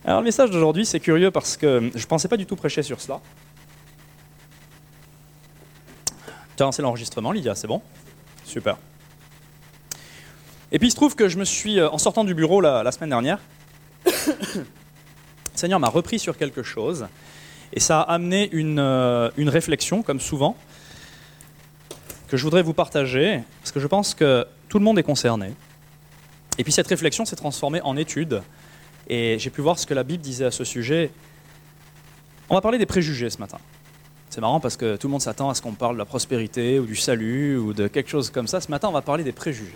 Alors le message d'aujourd'hui, c'est curieux parce que je ne pensais pas du tout prêcher sur cela. Tu as lancé l'enregistrement, Lydia, c'est bon? Super. Et puis il se trouve que je me suis, en sortant du bureau la semaine dernière, le Seigneur m'a repris sur quelque chose et ça a amené une réflexion, comme souvent, que je voudrais vous partager, parce que je pense que tout le monde est concerné. Et puis cette réflexion s'est transformée en étude. Et j'ai pu voir ce que la Bible disait à ce sujet. On va parler des préjugés ce matin. C'est marrant parce que tout le monde s'attend à ce qu'on parle de la prospérité ou du salut ou de quelque chose comme ça. Ce matin, on va parler des préjugés.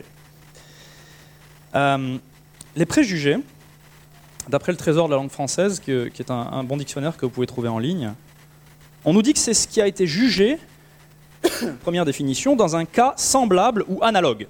Les préjugés, d'après le Trésor de la langue française, qui est un bon dictionnaire que vous pouvez trouver en ligne, on nous dit que c'est ce qui a été jugé, première définition, dans un cas semblable ou analogue.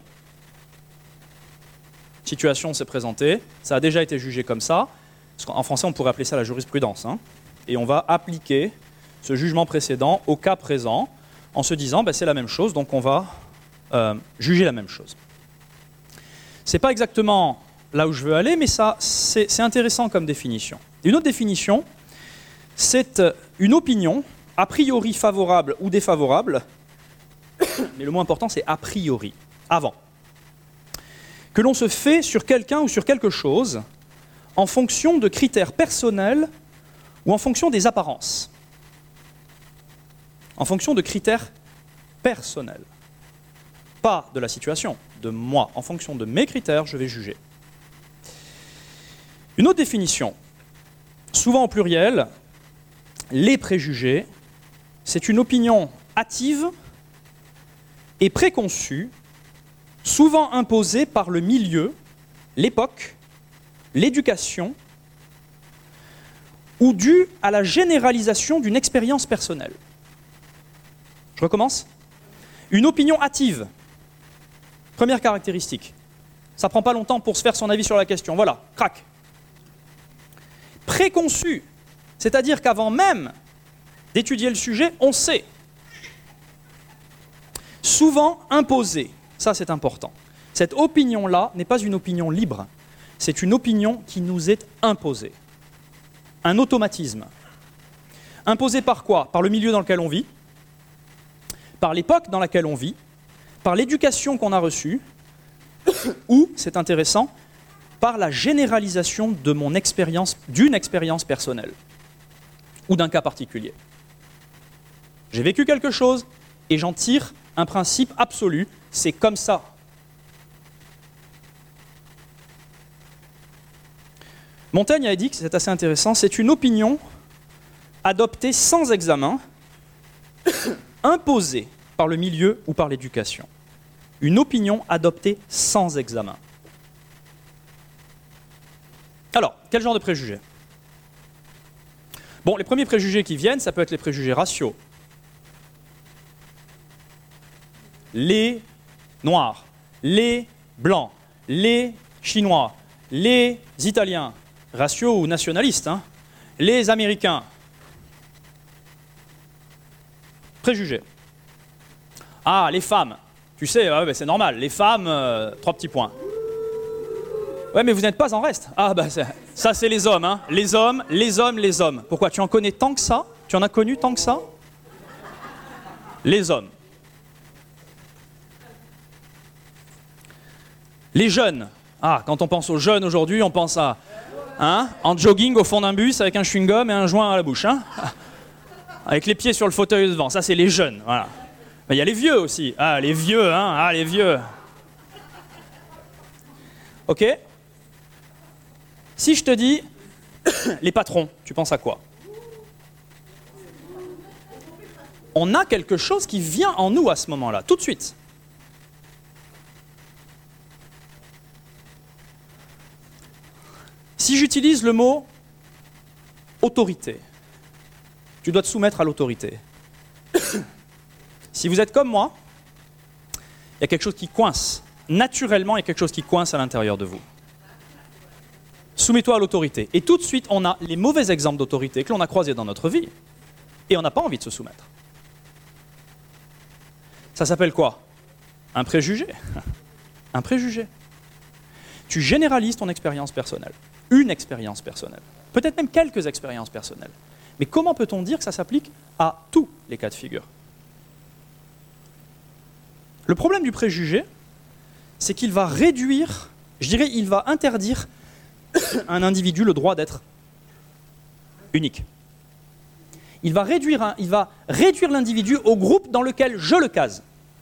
Situation s'est présentée, ça a déjà été jugé comme ça. En français, on pourrait appeler ça la jurisprudence. Et on va appliquer ce jugement précédent au cas présent en se disant c'est la même chose, donc on va juger la même chose. Ce n'est pas exactement là où je veux aller, mais ça, c'est intéressant comme définition. Une autre définition, c'est une opinion, a priori favorable ou défavorable, mais le mot important, c'est a priori, avant, que l'on se fait sur quelqu'un ou sur quelque chose en fonction de critères personnels ou en fonction des apparences. En fonction de critères personnels. Pas de la situation, de moi. En fonction de mes critères, je vais juger. Une autre définition, souvent au pluriel, les préjugés, c'est une opinion hâtive et préconçue, souvent imposée par le milieu, l'époque, l'éducation, ou due à la généralisation d'une expérience personnelle. Je recommence. Une opinion hâtive. Première caractéristique. Ça ne prend pas longtemps pour se faire son avis sur la question. Voilà, crac. Préconçue, c'est-à-dire qu'avant même d'étudier le sujet, on sait. Souvent imposée. Ça, c'est important. Cette opinion-là n'est pas une opinion libre. C'est une opinion qui nous est imposée. Un automatisme. Imposé par quoi? Par le milieu dans lequel on vit, par l'époque dans laquelle on vit, par l'éducation qu'on a reçue, ou, c'est intéressant, par la généralisation de mon expérience, d'une expérience personnelle, ou d'un cas particulier. J'ai vécu quelque chose et j'en tire un principe absolu, c'est comme ça. Montaigne a dit que c'est assez intéressant, c'est une opinion adoptée sans examen, imposée par le milieu ou par l'éducation. Une opinion adoptée sans examen. Alors, quel genre de préjugés? Bon, les premiers préjugés qui viennent, ça peut être les préjugés raciaux. Les Noirs, les Blancs, les Chinois, les Italiens, raciaux ou nationalistes, les Américains. Préjugés. Ah, les femmes. Tu sais, c'est normal, les femmes, 3 petits points. Ouais, mais vous n'êtes pas en reste. Ah, ça c'est les hommes, Les hommes, les hommes, les hommes. Pourquoi? Tu en connais tant que ça? Tu en as connu tant que ça? Les hommes. Les jeunes. Ah, quand on pense aux jeunes aujourd'hui, on pense à en jogging au fond d'un bus avec un chewing-gum et un joint à la bouche. Avec les pieds sur le fauteuil devant. Ça, c'est les jeunes. Voilà. Mais il y a les vieux aussi. Ah, les vieux, les vieux. Ok? Si je te dis les patrons, tu penses à quoi? On a quelque chose qui vient en nous à ce moment-là, tout de suite. Si j'utilise le mot autorité, tu dois te soumettre à l'autorité. Si vous êtes comme moi, il y a quelque chose qui coince. Naturellement, il y a quelque chose qui coince à l'intérieur de vous. Soumets-toi à l'autorité. Et tout de suite, on a les mauvais exemples d'autorité que l'on a croisés dans notre vie. Et on n'a pas envie de se soumettre. Ça s'appelle quoi? Un préjugé. Un préjugé. Tu généralises ton expérience personnelle. Une expérience personnelle. peut-être même quelques expériences personnelles. Mais comment peut-on dire que ça s'applique à tous les cas de figure? Le problème du préjugé, c'est qu'il va réduire, je dirais, il va interdire à un individu le droit d'être unique. Il va réduire l'individu au groupe dans lequel je le case.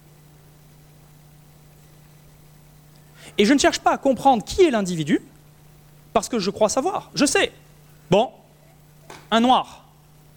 Et je ne cherche pas à comprendre qui est l'individu, parce que je crois savoir. Je sais. Bon, un noir.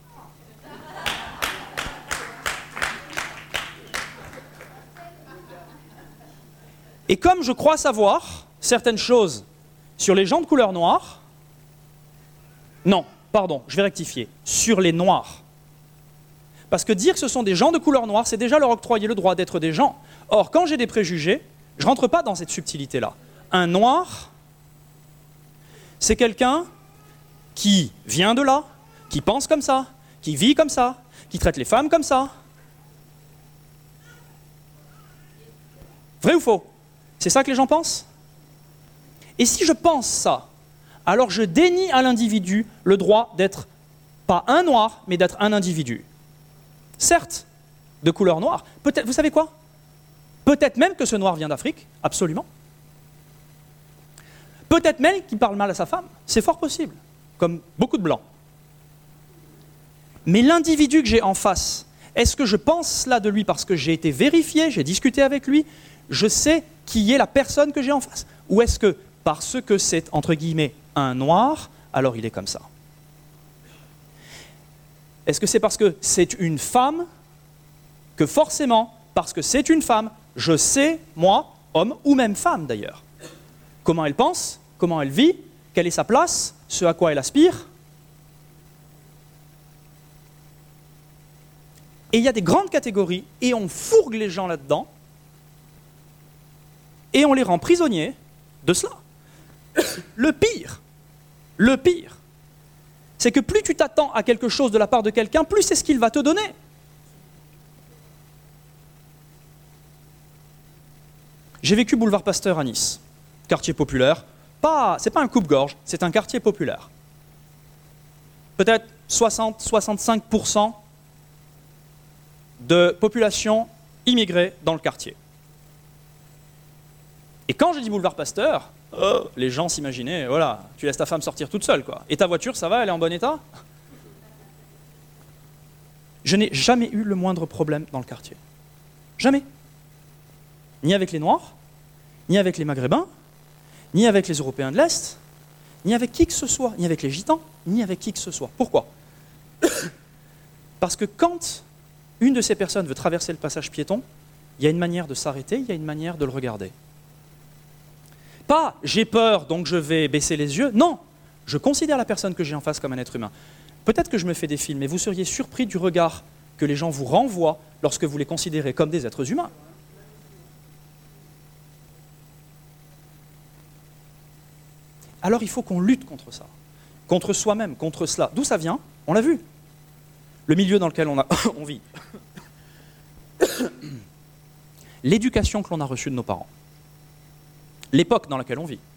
Et comme je crois savoir certaines choses sur les gens de couleur noire, non, pardon, je vais rectifier, sur les noirs. Parce que dire que ce sont des gens de couleur noire, c'est déjà leur octroyer le droit d'être des gens. Or, quand j'ai des préjugés, je ne rentre pas dans cette subtilité-là. Un noir, c'est quelqu'un qui vient de là, qui pense comme ça, qui vit comme ça, qui traite les femmes comme ça. Vrai ou faux? C'est ça que les gens pensent? Et si je pense ça, alors je dénie à l'individu le droit d'être pas un noir, mais d'être un individu. Certes, de couleur noire. Peut-être, vous savez quoi? Peut-être même que ce noir vient d'Afrique, absolument. Peut-être même qu'il parle mal à sa femme, c'est fort possible, comme beaucoup de blancs. Mais l'individu que j'ai en face, est-ce que je pense cela de lui parce que j'ai été vérifié, j'ai discuté avec lui, je sais qui est la personne que j'ai en face? Ou est-ce que parce que c'est, entre guillemets, un noir, alors il est comme ça? Est-ce que c'est parce que c'est une femme que forcément, parce que c'est une femme, je sais, moi, homme ou même femme d'ailleurs, comment elle pense, comment elle vit, quelle est sa place, ce à quoi elle aspire? Et il y a des grandes catégories, et on fourgue les gens là-dedans, et on les rend prisonniers de cela. Le pire, c'est que plus tu t'attends à quelque chose de la part de quelqu'un, plus c'est ce qu'il va te donner. J'ai vécu boulevard Pasteur à Nice, quartier populaire. C'est pas un coupe-gorge, c'est un quartier populaire. Peut-être 60-65% de population immigrée dans le quartier. Et quand je dis boulevard Pasteur, les gens s'imaginaient, voilà, tu laisses ta femme sortir toute seule, quoi. Et ta voiture, ça va, elle est en bon état? Je n'ai jamais eu le moindre problème dans le quartier. Jamais. Ni avec les Noirs, ni avec les Maghrébins, ni avec les Européens de l'Est, ni avec qui que ce soit, ni avec les Gitans, ni avec qui que ce soit. Pourquoi? Parce que quand une de ces personnes veut traverser le passage piéton, il y a une manière de s'arrêter, il y a une manière de le regarder. Pas « j'ai peur, donc je vais baisser les yeux ». Non, je considère la personne que j'ai en face comme un être humain. Peut-être que je me fais des films, mais vous seriez surpris du regard que les gens vous renvoient lorsque vous les considérez comme des êtres humains. Alors il faut qu'on lutte contre ça, contre soi-même, contre cela. D'où ça vient? On l'a vu. Le milieu dans lequel on vit. L'éducation que l'on a reçue de nos parents. L'époque dans laquelle on vit.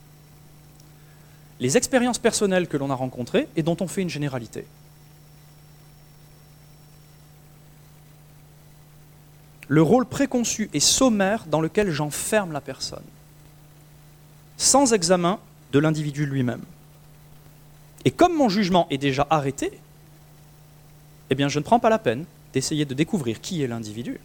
Les expériences personnelles que l'on a rencontrées et dont on fait une généralité. Le rôle préconçu et sommaire dans lequel j'enferme la personne, sans examen de l'individu lui-même. Et comme mon jugement est déjà arrêté, eh bien je ne prends pas la peine d'essayer de découvrir qui est l'individu.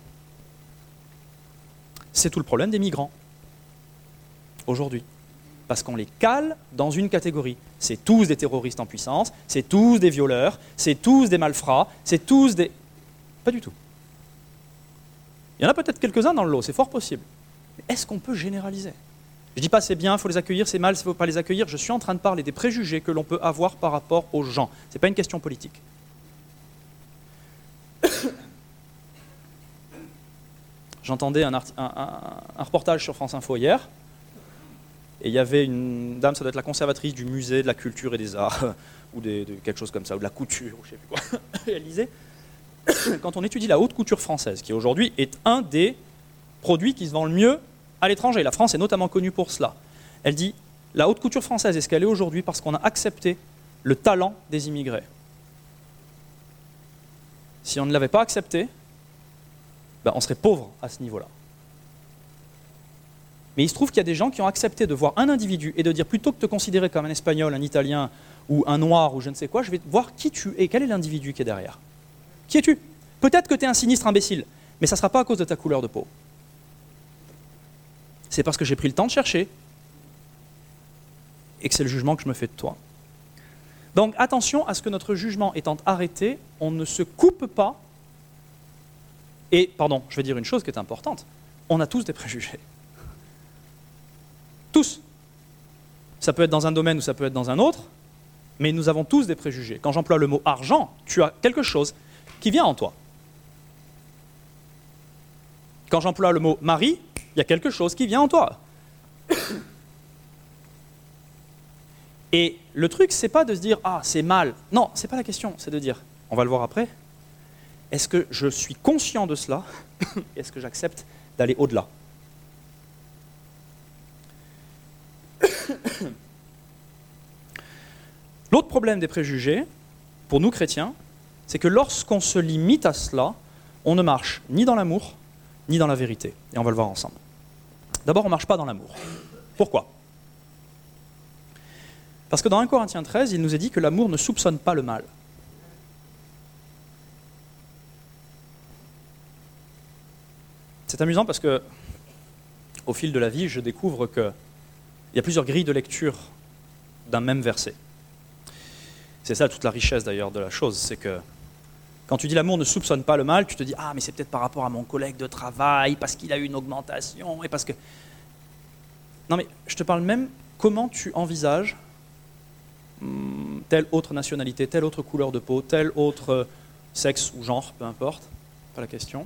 C'est tout le problème des migrants, aujourd'hui. Parce qu'on les cale dans une catégorie. C'est tous des terroristes en puissance, c'est tous des violeurs, c'est tous des malfrats, c'est tous des... Pas du tout. Il y en a peut-être quelques-uns dans le lot, c'est fort possible. Mais est-ce qu'on peut généraliser? Je ne dis pas c'est bien, il faut les accueillir, c'est mal, il ne faut pas les accueillir. Je suis en train de parler des préjugés que l'on peut avoir par rapport aux gens. Ce n'est pas une question politique. J'entendais un reportage sur France Info hier, et il y avait une dame, ça doit être la conservatrice du musée de la culture et des arts, ou de quelque chose comme ça, ou de la couture, ou je ne sais plus quoi. Elle disait, quand on étudie la haute couture française, qui aujourd'hui est un des produits qui se vend le mieux à l'étranger, la France est notamment connue pour cela, elle dit, la haute couture française est ce qu'elle est aujourd'hui parce qu'on a accepté le talent des immigrés. Si on ne l'avait pas accepté, on serait pauvre à ce niveau-là. Mais il se trouve qu'il y a des gens qui ont accepté de voir un individu et de dire, plutôt que de te considérer comme un Espagnol, un Italien ou un Noir ou je ne sais quoi, je vais voir qui tu es, quel est l'individu qui est derrière. Qui es-tu? Peut-être que tu es un sinistre imbécile, mais ça ne sera pas à cause de ta couleur de peau. C'est parce que j'ai pris le temps de chercher et que c'est le jugement que je me fais de toi. Donc attention à ce que notre jugement étant arrêté, on ne se coupe pas. Et, pardon, je vais dire une chose qui est importante, on a tous des préjugés. Tous. Ça peut être dans un domaine ou ça peut être dans un autre, mais nous avons tous des préjugés. Quand j'emploie le mot argent, tu as quelque chose qui vient en toi. Quand j'emploie le mot mari, il y a quelque chose qui vient en toi. Et le truc, c'est pas de se dire « Ah, c'est mal ». Non, c'est pas la question, c'est de dire, on va le voir après, est-ce que je suis conscient de cela? Est-ce que j'accepte d'aller au-delà? L'autre problème des préjugés, pour nous chrétiens, c'est que lorsqu'on se limite à cela, on ne marche ni dans l'amour, ni dans la vérité. Et on va le voir ensemble. D'abord, on ne marche pas dans l'amour. Pourquoi? Parce que dans 1 Corinthiens 13, il nous est dit que l'amour ne soupçonne pas le mal. C'est amusant parce que, au fil de la vie, je découvre qu'il y a plusieurs grilles de lecture d'un même verset. C'est ça toute la richesse d'ailleurs de la chose, c'est que quand tu dis l'amour ne soupçonne pas le mal, tu te dis « Ah, mais c'est peut-être par rapport à mon collègue de travail, parce qu'il a eu une augmentation, et parce que… » Non mais je te parle même comment tu envisages telle autre nationalité, telle autre couleur de peau, tel autre sexe ou genre, peu importe, pas la question.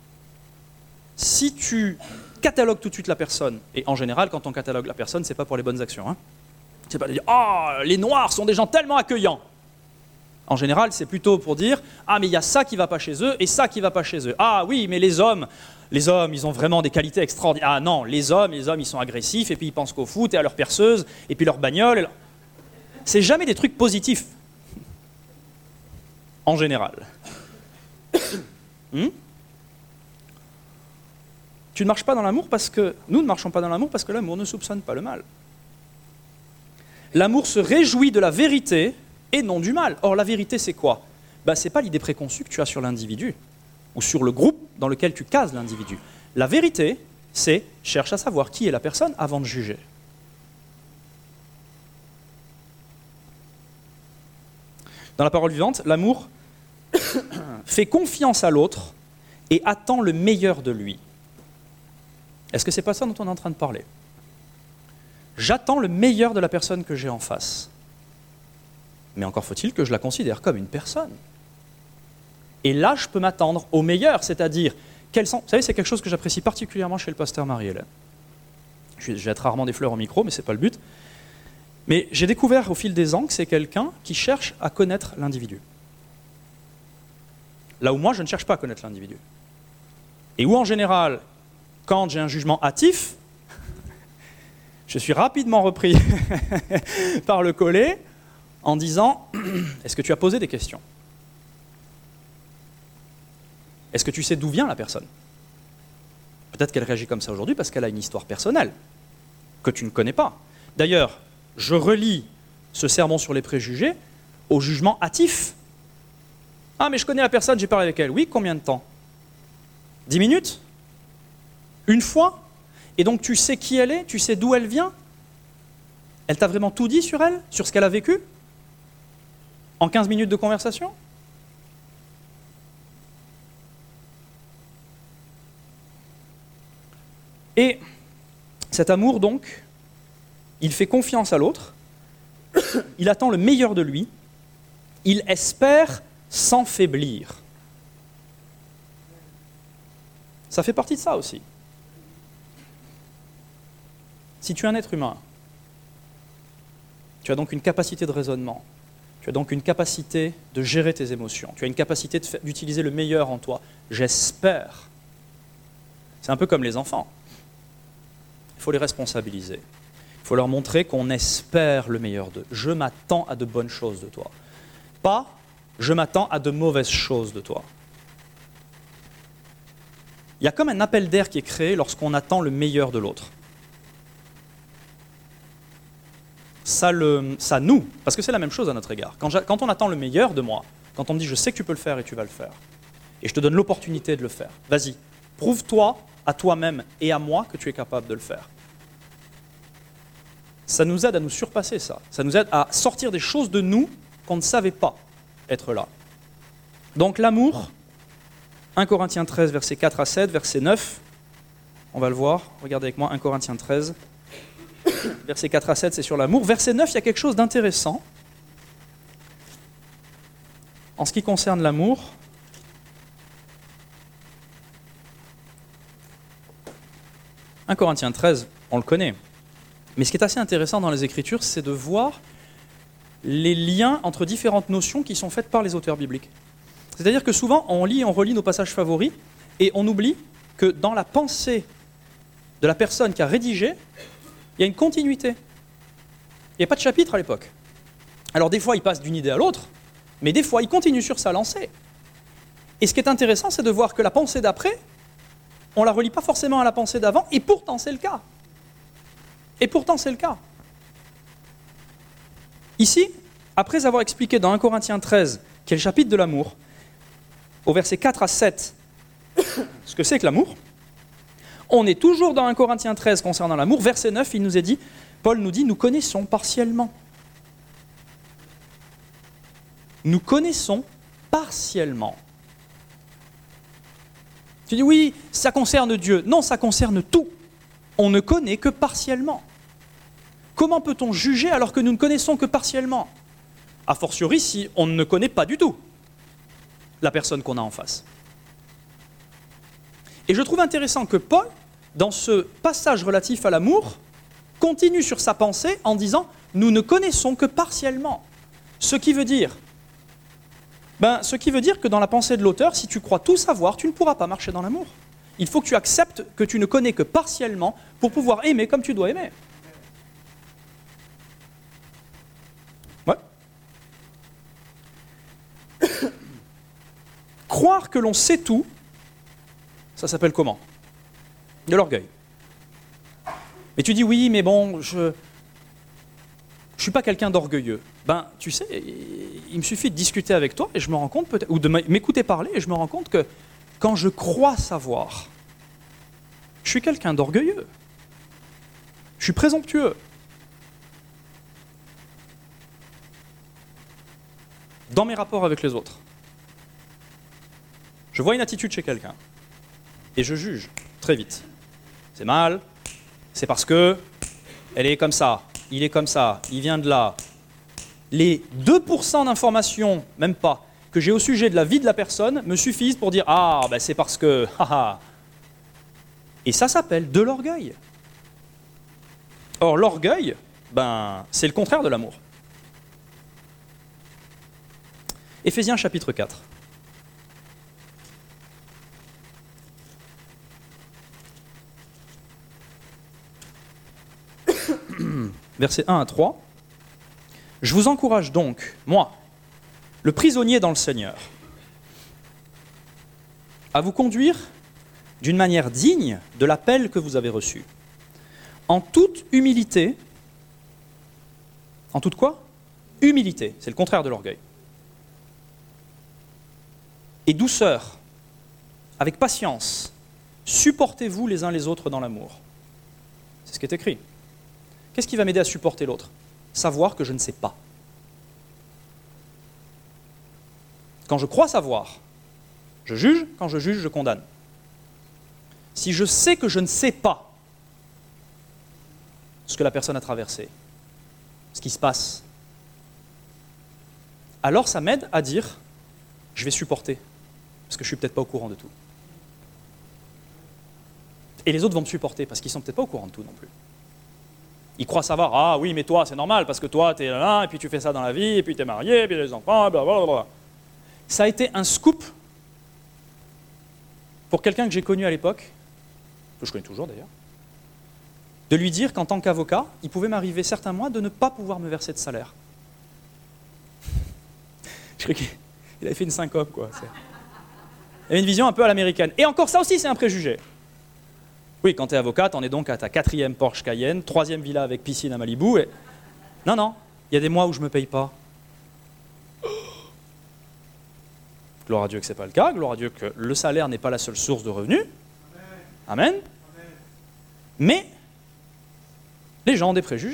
Si tu catalogues tout de suite la personne, et en général, quand on catalogue la personne, c'est pas pour les bonnes actions. Hein. C'est pas de dire « Ah, les Noirs sont des gens tellement accueillants ». En général, c'est plutôt pour dire « Ah, mais il y a ça qui ne va pas chez eux et ça qui ne va pas chez eux. Ah oui, mais les hommes, ils ont vraiment des qualités extraordinaires. Ah non, les hommes, ils sont agressifs et puis ils pensent qu'au foot et à leur perceuse et puis leur bagnole. » C'est jamais des trucs positifs. En général. Tu ne marches pas dans l'amour parce que… Nous ne marchons pas dans l'amour parce que l'amour ne soupçonne pas le mal. L'amour se réjouit de la vérité et non du mal. Or, la vérité, c'est quoi? Ce n'est pas l'idée préconçue que tu as sur l'individu ou sur le groupe dans lequel tu cases l'individu. La vérité, c'est cherche à savoir qui est la personne avant de juger. Dans la parole vivante, l'amour fait confiance à l'autre et attend le meilleur de lui. Est-ce que ce n'est pas ça dont on est en train de parler? J'attends le meilleur de la personne que j'ai en face. Mais encore faut-il que je la considère comme une personne. Et là, je peux m'attendre au meilleur, c'est-à-dire, quels sont… Vous savez, c'est quelque chose que j'apprécie particulièrement chez le pasteur Marie-Hélène. Je jette rarement des fleurs au micro, mais ce n'est pas le but. Mais j'ai découvert au fil des ans que c'est quelqu'un qui cherche à connaître l'individu. Là où moi, je ne cherche pas à connaître l'individu. Et où, en général, quand j'ai un jugement hâtif, je suis rapidement repris par le collet en disant « Est-ce que tu as posé des questions? Est-ce que tu sais d'où vient la personne? Peut-être qu'elle réagit comme ça aujourd'hui parce qu'elle a une histoire personnelle que tu ne connais pas. D'ailleurs, je relie ce sermon sur les préjugés au jugement hâtif. Ah, mais je connais la personne, j'ai parlé avec elle. Oui, combien de temps? 10 minutes? Une fois? Et donc tu sais qui elle est? Tu sais d'où elle vient? Elle t'a vraiment tout dit sur elle? Sur ce qu'elle a vécu? En 15 minutes de conversation? Et cet amour, donc, il fait confiance à l'autre, il attend le meilleur de lui, il espère sans faiblir. Ça fait partie de ça aussi. Si tu es un être humain, tu as donc une capacité de raisonnement, tu as donc une capacité de gérer tes émotions, tu as une capacité d'utiliser le meilleur en toi. J'espère. C'est un peu comme les enfants. Il faut les responsabiliser. Il faut leur montrer qu'on espère le meilleur d'eux. Je m'attends à de bonnes choses de toi. Pas je m'attends à de mauvaises choses de toi. Il y a comme un appel d'air qui est créé lorsqu'on attend le meilleur de l'autre. Ça noue, parce que c'est la même chose à notre égard. Quand on attend le meilleur de moi, quand on me dit je sais que tu peux le faire et tu vas le faire, et je te donne l'opportunité de le faire, vas-y, prouve-toi à toi-même et à moi que tu es capable de le faire. Ça nous aide à nous surpasser ça. Ça nous aide à sortir des choses de nous qu'on ne savait pas être là. Donc l'amour, 1 Corinthiens 13, versets 4 à 7, verset 9, on va le voir, regardez avec moi, 1 Corinthiens 13, verset 4 à 7, c'est sur l'amour. Verset 9, il y a quelque chose d'intéressant. En ce qui concerne l'amour, « 1 Corinthiens 13, on le connaît. Mais ce qui est assez intéressant dans les Écritures, c'est de voir les liens entre différentes notions qui sont faites par les auteurs bibliques. C'est-à-dire que souvent, on lit et on relit nos passages favoris, et on oublie que dans la pensée de la personne qui a rédigé, il y a une continuité. Il n'y a pas de chapitre à l'époque. Alors des fois, il passe d'une idée à l'autre, mais des fois, il continue sur sa lancée. Et ce qui est intéressant, c'est de voir que la pensée d'après, on ne la relie pas forcément à la pensée d'avant, et pourtant c'est le cas. Et pourtant c'est le cas. Ici, après avoir expliqué dans 1 Corinthiens 13, qui est le chapitre de l'amour, au verset 4 à 7, ce que c'est que l'amour, on est toujours dans 1 Corinthiens 13 concernant l'amour. Verset 9, il nous est dit, Paul nous dit, nous connaissons partiellement. Nous connaissons partiellement. Tu dis, oui, ça concerne Dieu. Non, ça concerne tout. On ne connaît que partiellement. Comment peut-on juger alors que nous ne connaissons que partiellement? A fortiori, si on ne connaît pas du tout la personne qu'on a en face. Et je trouve intéressant que Paul, dans ce passage relatif à l'amour, continue sur sa pensée en disant « nous ne connaissons que partiellement ». Ce qui veut dire que dans la pensée de l'auteur, si tu crois tout savoir, tu ne pourras pas marcher dans l'amour. Il faut que tu acceptes que tu ne connais que partiellement pour pouvoir aimer comme tu dois aimer. Ouais. Croire que l'on sait tout, ça s'appelle comment? De l'orgueil. Mais tu dis oui, mais bon, je ne suis pas quelqu'un d'orgueilleux. Ben, tu sais, il me suffit de discuter avec toi et je me rends compte peut-être, ou de m'écouter parler et je me rends compte que quand je crois savoir, je suis quelqu'un d'orgueilleux. Je suis présomptueux. Dans mes rapports avec les autres. Je vois une attitude chez quelqu'un et je juge très vite. C'est mal, c'est parce que elle est comme ça, il est comme ça, il vient de là. Les 2% d'informations, même pas, que j'ai au sujet de la vie de la personne me suffisent pour dire « Ah, ben c'est parce que... » Et ça s'appelle de l'orgueil. Or, l'orgueil, c'est le contraire de l'amour. Éphésiens chapitre 4. Versets 1 à 3. Je vous encourage donc, moi, le prisonnier dans le Seigneur, à vous conduire d'une manière digne de l'appel que vous avez reçu, en toute humilité. En toute quoi? Humilité, c'est le contraire de l'orgueil. Et douceur, avec patience, supportez-vous les uns les autres dans l'amour. C'est ce qui est écrit. Qu'est-ce qui va m'aider à supporter l'autre? Savoir que je ne sais pas. Quand je crois savoir, je juge. Quand je juge, je condamne. Si je sais que je ne sais pas ce que la personne a traversé, ce qui se passe, alors ça m'aide à dire, je vais supporter, parce que je ne suis peut-être pas au courant de tout. Et les autres vont me supporter, parce qu'ils ne sont peut-être pas au courant de tout non plus. Ils croient savoir, ah oui, mais toi, c'est normal, parce que toi, tu es là, et puis tu fais ça dans la vie, et puis tu es marié, et puis les enfants, blablabla. Ça a été un scoop pour quelqu'un que j'ai connu à l'époque, que je connais toujours d'ailleurs, de lui dire qu'en tant qu'avocat, il pouvait m'arriver certains mois de ne pas pouvoir me verser de salaire. Je crois qu'il avait fait une syncope, quoi. Il y avait une vision un peu à l'américaine. Et encore ça aussi, c'est un préjugé. Oui, quand tu es avocat, t'en es donc à ta 4e Porsche Cayenne, 3e villa avec piscine à Malibu. Et... Non, il y a des mois où je ne me paye pas. Gloire à Dieu que ce n'est pas le cas, gloire à Dieu que le salaire n'est pas la seule source de revenus. Amen. Mais les gens ont des préjugés.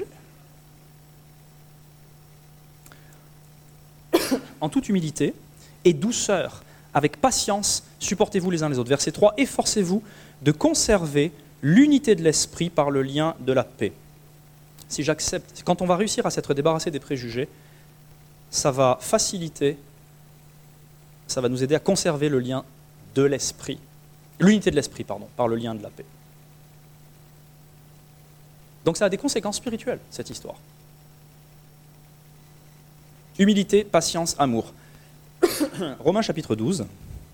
En toute humilité et douceur, avec patience, supportez-vous les uns les autres. Verset 3, efforcez-vous de conserver l'unité de l'esprit par le lien de la paix. Si j'accepte, quand on va réussir à s'être débarrassé des préjugés, ça va faciliter, ça va nous aider à conserver le lien de l'esprit, l'unité de l'esprit, par le lien de la paix. Donc ça a des conséquences spirituelles, cette histoire. Humilité, patience, amour. Romains chapitre 12.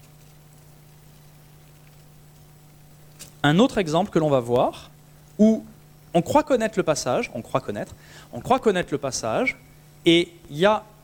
Un autre exemple que l'on va voir, où on croit connaître le passage, et il y a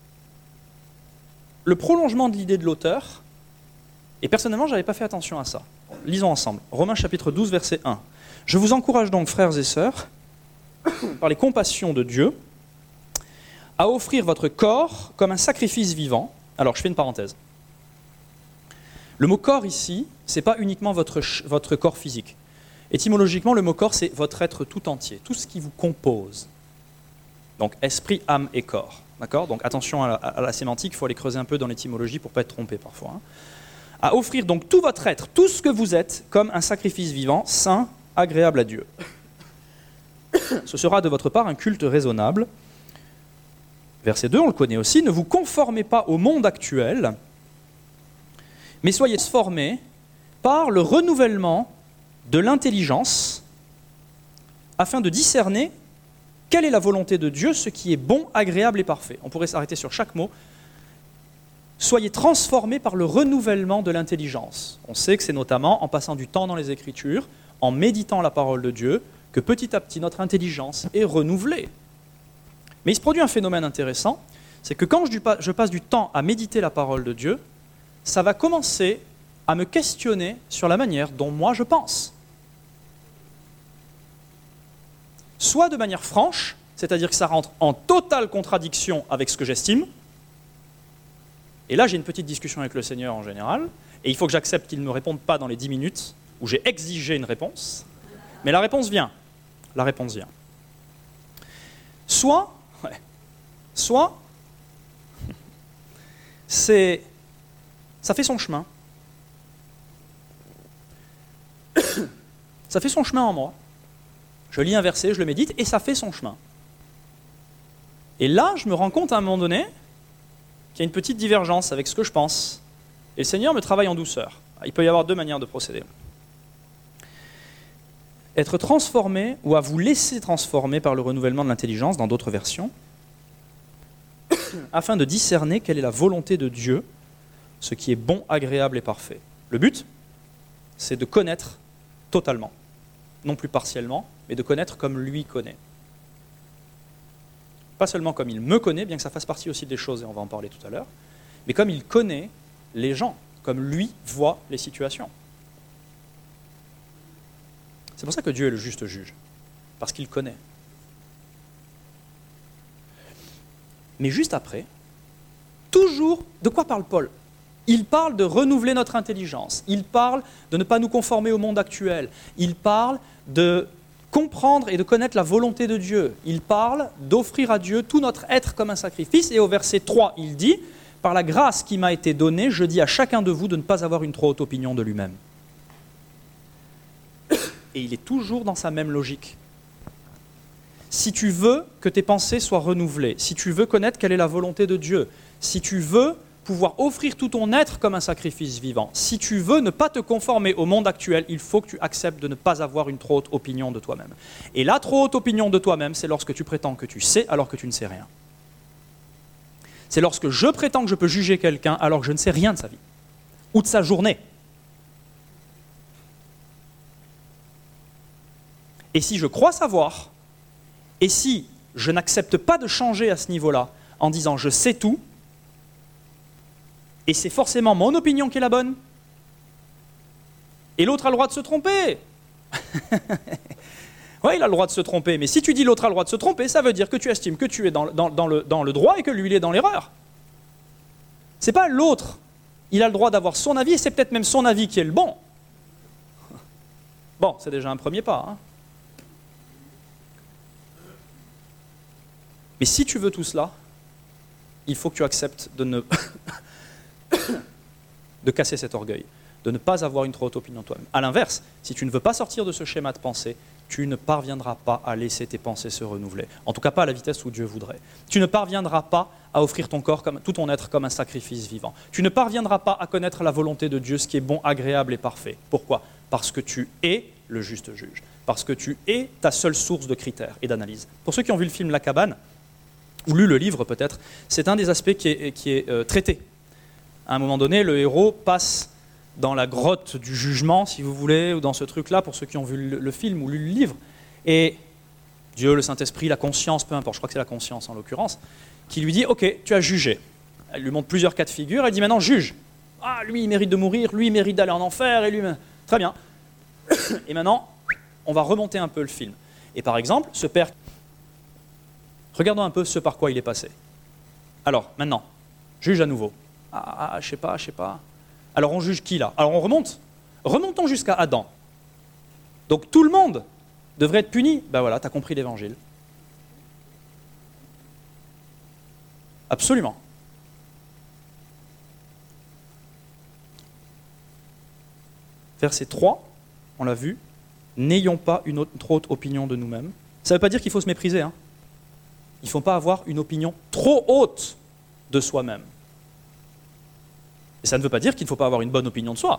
le prolongement de l'idée de l'auteur, et personnellement, je n'avais pas fait attention à ça. Lisons ensemble. Romains chapitre 12, verset 1. « Je vous encourage donc, frères et sœurs, par les compassions de Dieu, à offrir votre corps comme un sacrifice vivant. » Alors, je fais une parenthèse. Le mot « corps » ici, ce n'est pas uniquement votre corps physique. Étymologiquement, le mot « corps », c'est votre être tout entier, tout ce qui vous compose. Donc, esprit, âme et corps. D'accord ? Donc, attention à la sémantique, il faut aller creuser un peu dans l'étymologie pour ne pas être trompé parfois. Hein. À offrir donc tout votre être, tout ce que vous êtes, comme un sacrifice vivant, saint, agréable à Dieu. Ce sera de votre part un culte raisonnable. Verset 2, on le connaît aussi, ne vous conformez pas au monde actuel, mais soyez transformés par le renouvellement de l'intelligence, afin de discerner quelle est la volonté de Dieu, ce qui est bon, agréable et parfait. On pourrait s'arrêter sur chaque mot. Soyez transformés par le renouvellement de l'intelligence. On sait que c'est notamment en passant du temps dans les Écritures, en méditant la parole de Dieu, que petit à petit notre intelligence est renouvelée. Mais il se produit un phénomène intéressant, c'est que quand je passe du temps à méditer la parole de Dieu, ça va commencer à me questionner sur la manière dont moi je pense. Soit de manière franche, c'est-à-dire que ça rentre en totale contradiction avec ce que j'estime, et là j'ai une petite discussion avec le Seigneur en général, et il faut que j'accepte qu'il ne me réponde pas dans les 10 minutes où j'ai exigé une réponse, mais la réponse vient. Soit ça fait son chemin. Ça fait son chemin en moi. Je lis un verset, je le médite, et ça fait son chemin. Et là, je me rends compte à un moment donné qu'il y a une petite divergence avec ce que je pense. Et le Seigneur me travaille en douceur. Il peut y avoir 2 manières de procéder. Être transformé ou à vous laisser transformer par le renouvellement de l'intelligence, dans d'autres versions, afin de discerner quelle est la volonté de Dieu, ce qui est bon, agréable et parfait. Le but, c'est de connaître totalement, non plus partiellement, mais de connaître comme lui connaît. Pas seulement comme il me connaît, bien que ça fasse partie aussi des choses, et on va en parler tout à l'heure, mais comme il connaît les gens, comme lui voit les situations. C'est pour ça que Dieu est le juste juge, parce qu'il connaît. Mais juste après, toujours, de quoi parle Paul ? Il parle de renouveler notre intelligence, il parle de ne pas nous conformer au monde actuel, il parle de comprendre et de connaître la volonté de Dieu, il parle d'offrir à Dieu tout notre être comme un sacrifice, et au verset 3, il dit « Par la grâce qui m'a été donnée, je dis à chacun de vous de ne pas avoir une trop haute opinion de lui-même. » Et il est toujours dans sa même logique. Si tu veux que tes pensées soient renouvelées, si tu veux connaître quelle est la volonté de Dieu, si tu veux pouvoir offrir tout ton être comme un sacrifice vivant, si tu veux ne pas te conformer au monde actuel, il faut que tu acceptes de ne pas avoir une trop haute opinion de toi-même. Et la trop haute opinion de toi-même, c'est lorsque tu prétends que tu sais alors que tu ne sais rien. C'est lorsque je prétends que je peux juger quelqu'un alors que je ne sais rien de sa vie, ou de sa journée. Et si je crois savoir, et si je n'accepte pas de changer à ce niveau-là, en disant je sais tout, et c'est forcément mon opinion qui est la bonne, et l'autre a le droit de se tromper. Oui, il a le droit de se tromper, mais si tu dis l'autre a le droit de se tromper, ça veut dire que tu estimes que tu es dans le droit et que lui, il est dans l'erreur. C'est pas l'autre. Il a le droit d'avoir son avis, et c'est peut-être même son avis qui est le bon. Bon, c'est déjà un premier pas. Hein. Mais si tu veux tout cela, il faut que tu acceptes de casser cet orgueil, de ne pas avoir une trop haute opinion de toi-même. A l'inverse, si tu ne veux pas sortir de ce schéma de pensée, tu ne parviendras pas à laisser tes pensées se renouveler. En tout cas, pas à la vitesse où Dieu voudrait. Tu ne parviendras pas à offrir ton corps, tout ton être, comme un sacrifice vivant. Tu ne parviendras pas à connaître la volonté de Dieu, ce qui est bon, agréable et parfait. Pourquoi ? Parce que tu es le juste juge. Parce que tu es ta seule source de critères et d'analyse. Pour ceux qui ont vu le film La Cabane, ou lu le livre peut-être, c'est un des aspects qui est traité. À un moment donné, le héros passe dans la grotte du jugement, si vous voulez, ou dans ce truc-là, pour ceux qui ont vu le film ou lu le livre. Et Dieu, le Saint-Esprit, la conscience, peu importe, je crois que c'est la conscience en l'occurrence, qui lui dit « Ok, tu as jugé ». Elle lui montre plusieurs cas de figure, elle dit « Maintenant, juge ». Ah, lui, il mérite de mourir, lui, il mérite d'aller en enfer, et lui... Très bien. Et maintenant, on va remonter un peu le film. Et par exemple, ce père... Regardons un peu ce par quoi il est passé. Alors, maintenant, juge à nouveau. Ah, je sais pas. Alors on juge qui là? Alors on remonte. Remontons jusqu'à Adam. Donc tout le monde devrait être puni. Ben voilà, tu as compris l'évangile. Absolument. Verset 3, on l'a vu. N'ayons pas une trop haute opinion de nous-mêmes. Ça ne veut pas dire qu'il faut se mépriser. Hein. Il ne faut pas avoir une opinion trop haute de soi-même. Et ça ne veut pas dire qu'il ne faut pas avoir une bonne opinion de soi.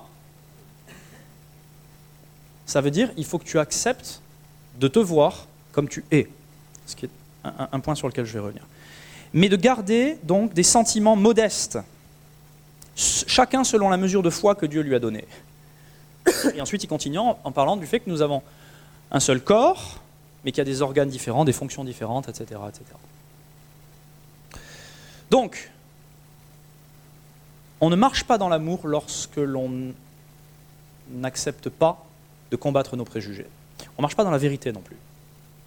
Ça veut dire qu'il faut que tu acceptes de te voir comme tu es. Ce qui est un point sur lequel je vais revenir. Mais de garder donc des sentiments modestes, chacun selon la mesure de foi que Dieu lui a donnée. Et ensuite, il continue en parlant du fait que nous avons un seul corps, mais qu'il y a des organes différents, des fonctions différentes, etc. etc. Donc, on ne marche pas dans l'amour lorsque l'on n'accepte pas de combattre nos préjugés. On ne marche pas dans la vérité non plus. Pourquoi ?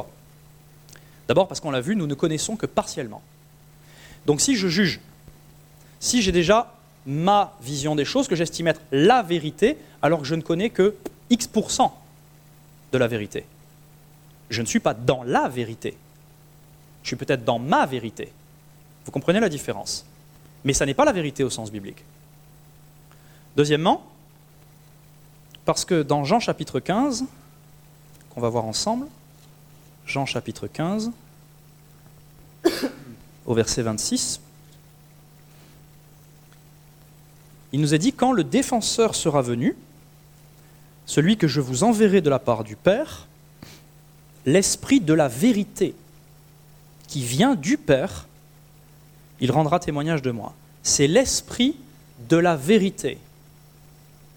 D'abord parce qu'on l'a vu, nous ne connaissons que partiellement. Donc si je juge, si j'ai déjà ma vision des choses, que j'estime être la vérité, alors que je ne connais que X% de la vérité. Je ne suis pas dans la vérité. Je suis peut-être dans ma vérité. Vous comprenez la différence ? Mais ça n'est pas la vérité au sens biblique. Deuxièmement, parce que dans Jean chapitre 15, qu'on va voir ensemble, Jean chapitre 15, au verset 26, il nous est dit « Quand le défenseur sera venu, celui que je vous enverrai de la part du Père, l'Esprit de la vérité qui vient du Père, il rendra témoignage de moi. » C'est l'Esprit de la vérité. Question ?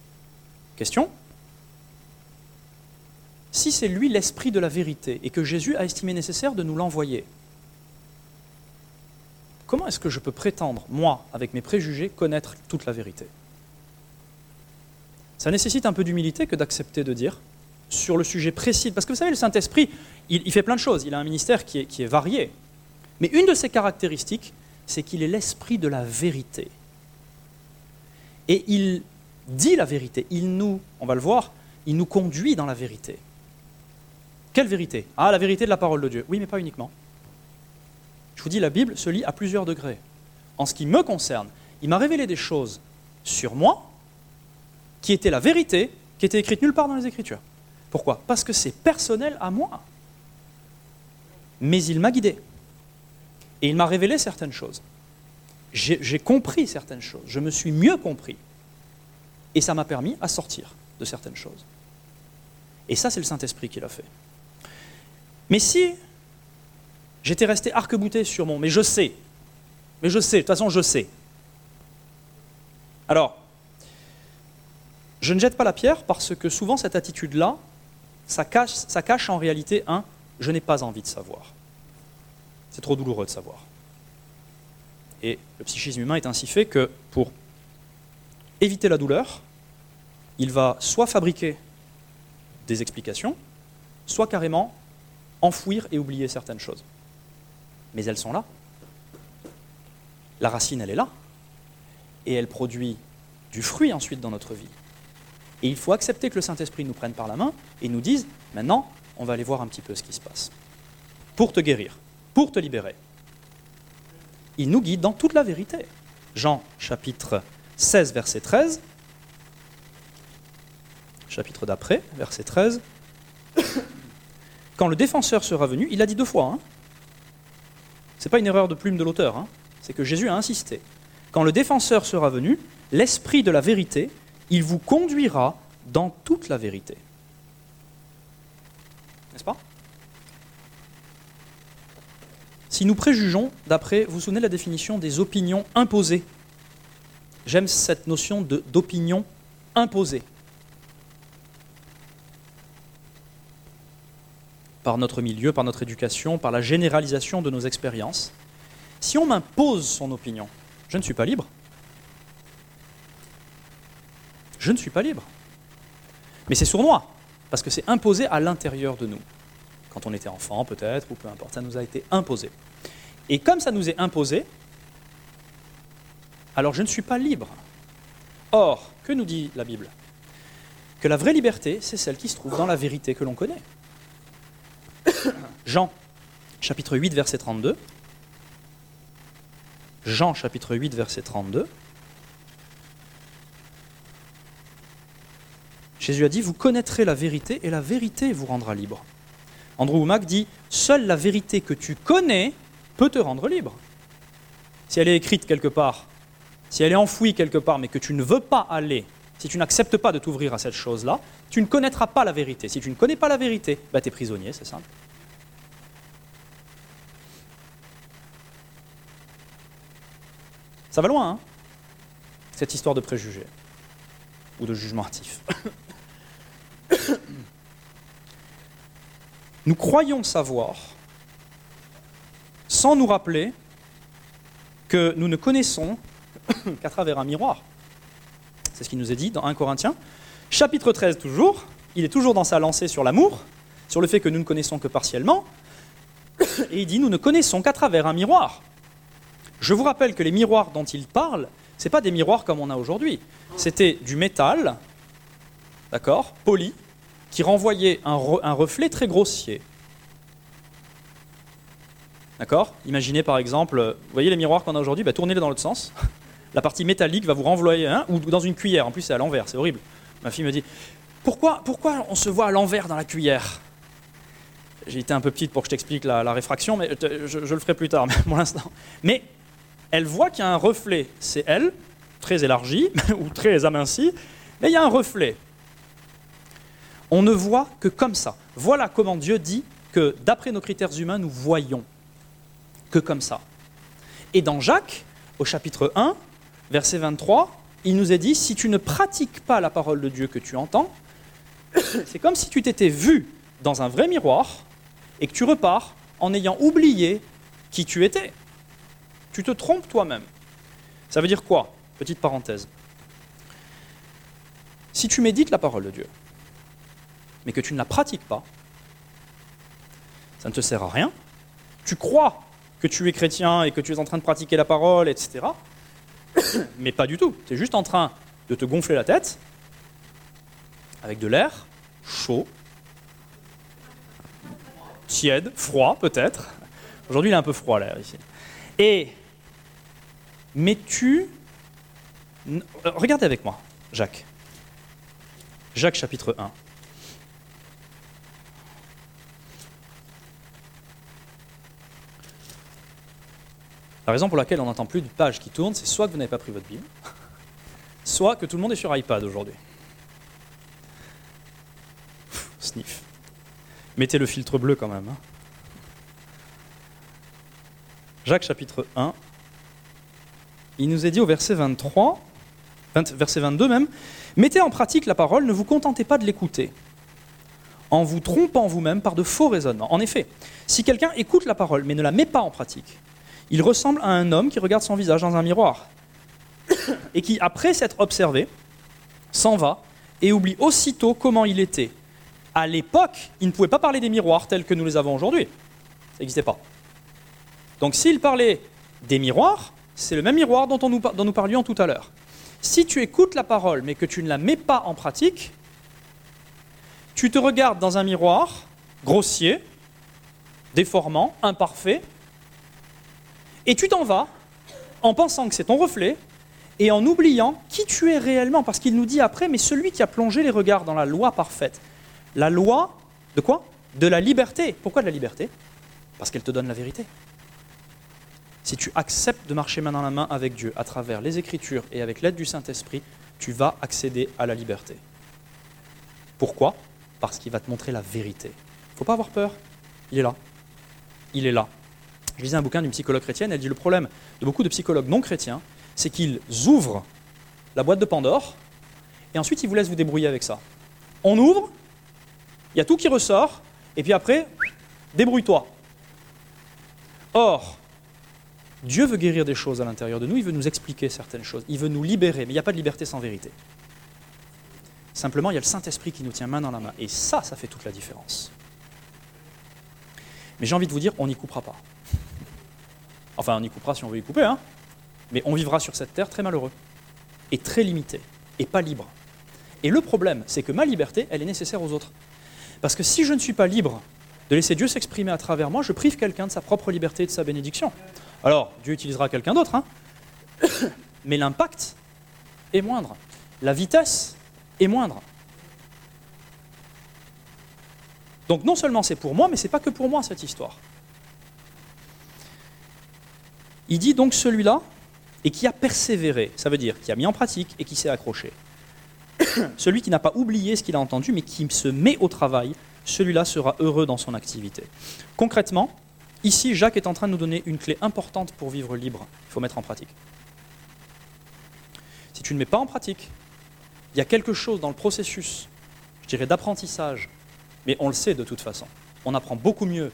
Si c'est lui l'Esprit de la vérité et que Jésus a estimé nécessaire de nous l'envoyer, comment est-ce que je peux prétendre, moi, avec mes préjugés, connaître toute la vérité ? Ça nécessite un peu d'humilité que d'accepter de dire, sur le sujet précis, parce que vous savez, le Saint-Esprit, il fait plein de choses, il a un ministère qui est varié, mais une de ses caractéristiques, c'est qu'il est l'Esprit de la vérité. Et il dit la vérité, on va le voir, il nous conduit dans la vérité. Quelle vérité ? Ah, la vérité de la parole de Dieu. Oui, mais pas uniquement. Je vous dis, la Bible se lit à plusieurs degrés. En ce qui me concerne, il m'a révélé des choses sur moi qui étaient la vérité, qui étaient écrites nulle part dans les Écritures. Pourquoi ? Parce que c'est personnel à moi. Mais il m'a guidé. Et il m'a révélé certaines choses. J'ai compris certaines choses. Je me suis mieux compris. Et ça m'a permis à sortir de certaines choses. Et ça, c'est le Saint-Esprit qui l'a fait. Mais si j'étais resté arc-bouté sur mon « mais je sais », de toute façon je sais. Alors, je ne jette pas la pierre parce que souvent cette attitude-là ça cache en réalité un « je n'ai pas envie de savoir ». C'est trop douloureux de savoir. Et le psychisme humain est ainsi fait que pour éviter la douleur, il va soit fabriquer des explications, soit carrément enfouir et oublier certaines choses. Mais elles sont là. La racine, elle est là. Et elle produit du fruit ensuite dans notre vie. Et il faut accepter que le Saint-Esprit nous prenne par la main et nous dise, maintenant, on va aller voir un petit peu ce qui se passe. Pour te guérir, pour te libérer. Il nous guide dans toute la vérité. Jean, chapitre 16, verset 13. Chapitre d'après, verset 13. Quand le défenseur sera venu, il l'a dit 2 fois. Hein. Ce n'est pas une erreur de plume de l'auteur, hein. C'est que Jésus a insisté. Quand le défenseur sera venu, l'Esprit de la vérité, il vous conduira dans toute la vérité. N'est-ce pas? Si nous préjugeons, d'après, vous vous souvenez de la définition des opinions imposées. J'aime cette notion d'opinion imposée. Par notre milieu, par notre éducation, par la généralisation de nos expériences. Si on m'impose son opinion, je ne suis pas libre. Je ne suis pas libre. Mais c'est sournois, parce que c'est imposé à l'intérieur de nous. Quand on était enfant, peut-être, ou peu importe, ça nous a été imposé. Et comme ça nous est imposé, alors je ne suis pas libre. Or, que nous dit la Bible? Que la vraie liberté, c'est celle qui se trouve dans la vérité que l'on connaît. Jean, chapitre 8, verset 32. Jean, chapitre 8, verset 32. Jésus a dit, vous connaîtrez la vérité et la vérité vous rendra libre. Andrew Wommack dit, seule la vérité que tu connais peut te rendre libre. Si elle est écrite quelque part, si elle est enfouie quelque part, mais que tu ne veux pas aller, si tu n'acceptes pas de t'ouvrir à cette chose-là, tu ne connaîtras pas la vérité. Si tu ne connais pas la vérité, tu es prisonnier, c'est simple. Ça va loin, hein, cette histoire de préjugés ou de jugement hâtif. Nous croyons savoir, sans nous rappeler que nous ne connaissons qu'à travers un miroir. C'est ce qui nous est dit dans 1 Corinthiens. Chapitre 13 toujours, il est toujours dans sa lancée sur l'amour, sur le fait que nous ne connaissons que partiellement, et il dit, nous ne connaissons qu'à travers un miroir. Je vous rappelle que les miroirs dont il parle, ce n'est pas des miroirs comme on a aujourd'hui. C'était du métal, d'accord, poli, qui renvoyait un reflet très grossier. D'accord? Imaginez par exemple, vous voyez les miroirs qu'on a aujourd'hui, tournez-les dans l'autre sens. La partie métallique va vous renvoyer, ou dans une cuillère, en plus c'est à l'envers, c'est horrible. Ma fille me dit, pourquoi on se voit à l'envers dans la cuillère? J'ai été un peu petite pour que je t'explique la réfraction, mais je le ferai plus tard, mais pour l'instant. Mais elle voit qu'il y a un reflet, c'est elle, très élargie, ou très amincie, mais il y a un reflet. On ne voit que comme ça. Voilà comment Dieu dit que d'après nos critères humains, nous voyons que comme ça. Et dans Jacques, au chapitre 1, verset 23, il nous est dit, si tu ne pratiques pas la parole de Dieu que tu entends, c'est comme si tu t'étais vu dans un vrai miroir et que tu repars en ayant oublié qui tu étais. Tu te trompes toi-même. Ça veut dire quoi? Petite parenthèse. Si tu médites la parole de Dieu, mais que tu ne la pratiques pas, ça ne te sert à rien. Tu crois que tu es chrétien et que tu es en train de pratiquer la parole, etc. Mais pas du tout. Tu es juste en train de te gonfler la tête avec de l'air chaud, tiède, froid peut-être. Aujourd'hui, il est un peu froid l'air ici. Mais regardez avec moi, Jacques. Jacques chapitre 1. La raison pour laquelle on n'entend plus de pages qui tournent, c'est soit que vous n'avez pas pris votre Bible, soit que tout le monde est sur iPad aujourd'hui. Sniff. Mettez le filtre bleu quand même. Hein. Jacques chapitre 1, il nous est dit au verset 23, verset 22 même, « Mettez en pratique la parole, ne vous contentez pas de l'écouter. en vous trompant vous-même par de faux raisonnements. En effet, si quelqu'un écoute la parole mais ne la met pas en pratique, il ressemble à un homme qui regarde son visage dans un miroir et qui, après s'être observé, s'en va et oublie aussitôt comment il était. À l'époque, il ne pouvait pas parler des miroirs tels que nous les avons aujourd'hui. Ça n'existait pas. Donc s'il parlait des miroirs, c'est le même miroir dont nous parlions tout à l'heure. Si tu écoutes la parole mais que tu ne la mets pas en pratique, tu te regardes dans un miroir grossier, déformant, imparfait, et tu t'en vas en pensant que c'est ton reflet et en oubliant qui tu es réellement. Parce qu'il nous dit après, mais celui qui a plongé les regards dans la loi parfaite. La loi de quoi? De la liberté. Pourquoi de la liberté? Parce qu'elle te donne la vérité. Si tu acceptes de marcher main dans la main avec Dieu à travers les Écritures et avec l'aide du Saint-Esprit, tu vas accéder à la liberté. Pourquoi? Parce qu'il va te montrer la vérité. Il ne faut pas avoir peur. Il est là. Il est là. Je lisais un bouquin d'une psychologue chrétienne, elle dit le problème de beaucoup de psychologues non chrétiens, c'est qu'ils ouvrent la boîte de Pandore et ensuite ils vous laissent vous débrouiller avec ça. On ouvre, il y a tout qui ressort, et puis après, débrouille-toi. Or, Dieu veut guérir des choses à l'intérieur de nous, il veut nous expliquer certaines choses, il veut nous libérer, mais il n'y a pas de liberté sans vérité. Simplement, il y a le Saint-Esprit qui nous tient main dans la main, et ça fait toute la différence. Mais j'ai envie de vous dire, on n'y coupera pas. Enfin, on y coupera si on veut y couper, hein. Mais on vivra sur cette terre très malheureux, et très limité, et pas libre. Et le problème, c'est que ma liberté, elle est nécessaire aux autres. Parce que si je ne suis pas libre de laisser Dieu s'exprimer à travers moi, je prive quelqu'un de sa propre liberté et de sa bénédiction. Alors, Dieu utilisera quelqu'un d'autre, hein. Mais l'impact est moindre. La vitesse est moindre. Donc non seulement c'est pour moi, mais ce n'est pas que pour moi cette histoire. Il dit donc celui-là, et qui a persévéré, ça veut dire qui a mis en pratique et qui s'est accroché. Celui qui n'a pas oublié ce qu'il a entendu, mais qui se met au travail, celui-là sera heureux dans son activité. Concrètement, ici, Jacques est en train de nous donner une clé importante pour vivre libre. Il faut mettre en pratique. Si tu ne mets pas en pratique, il y a quelque chose dans le processus, je dirais, d'apprentissage, mais on le sait de toute façon. On apprend beaucoup mieux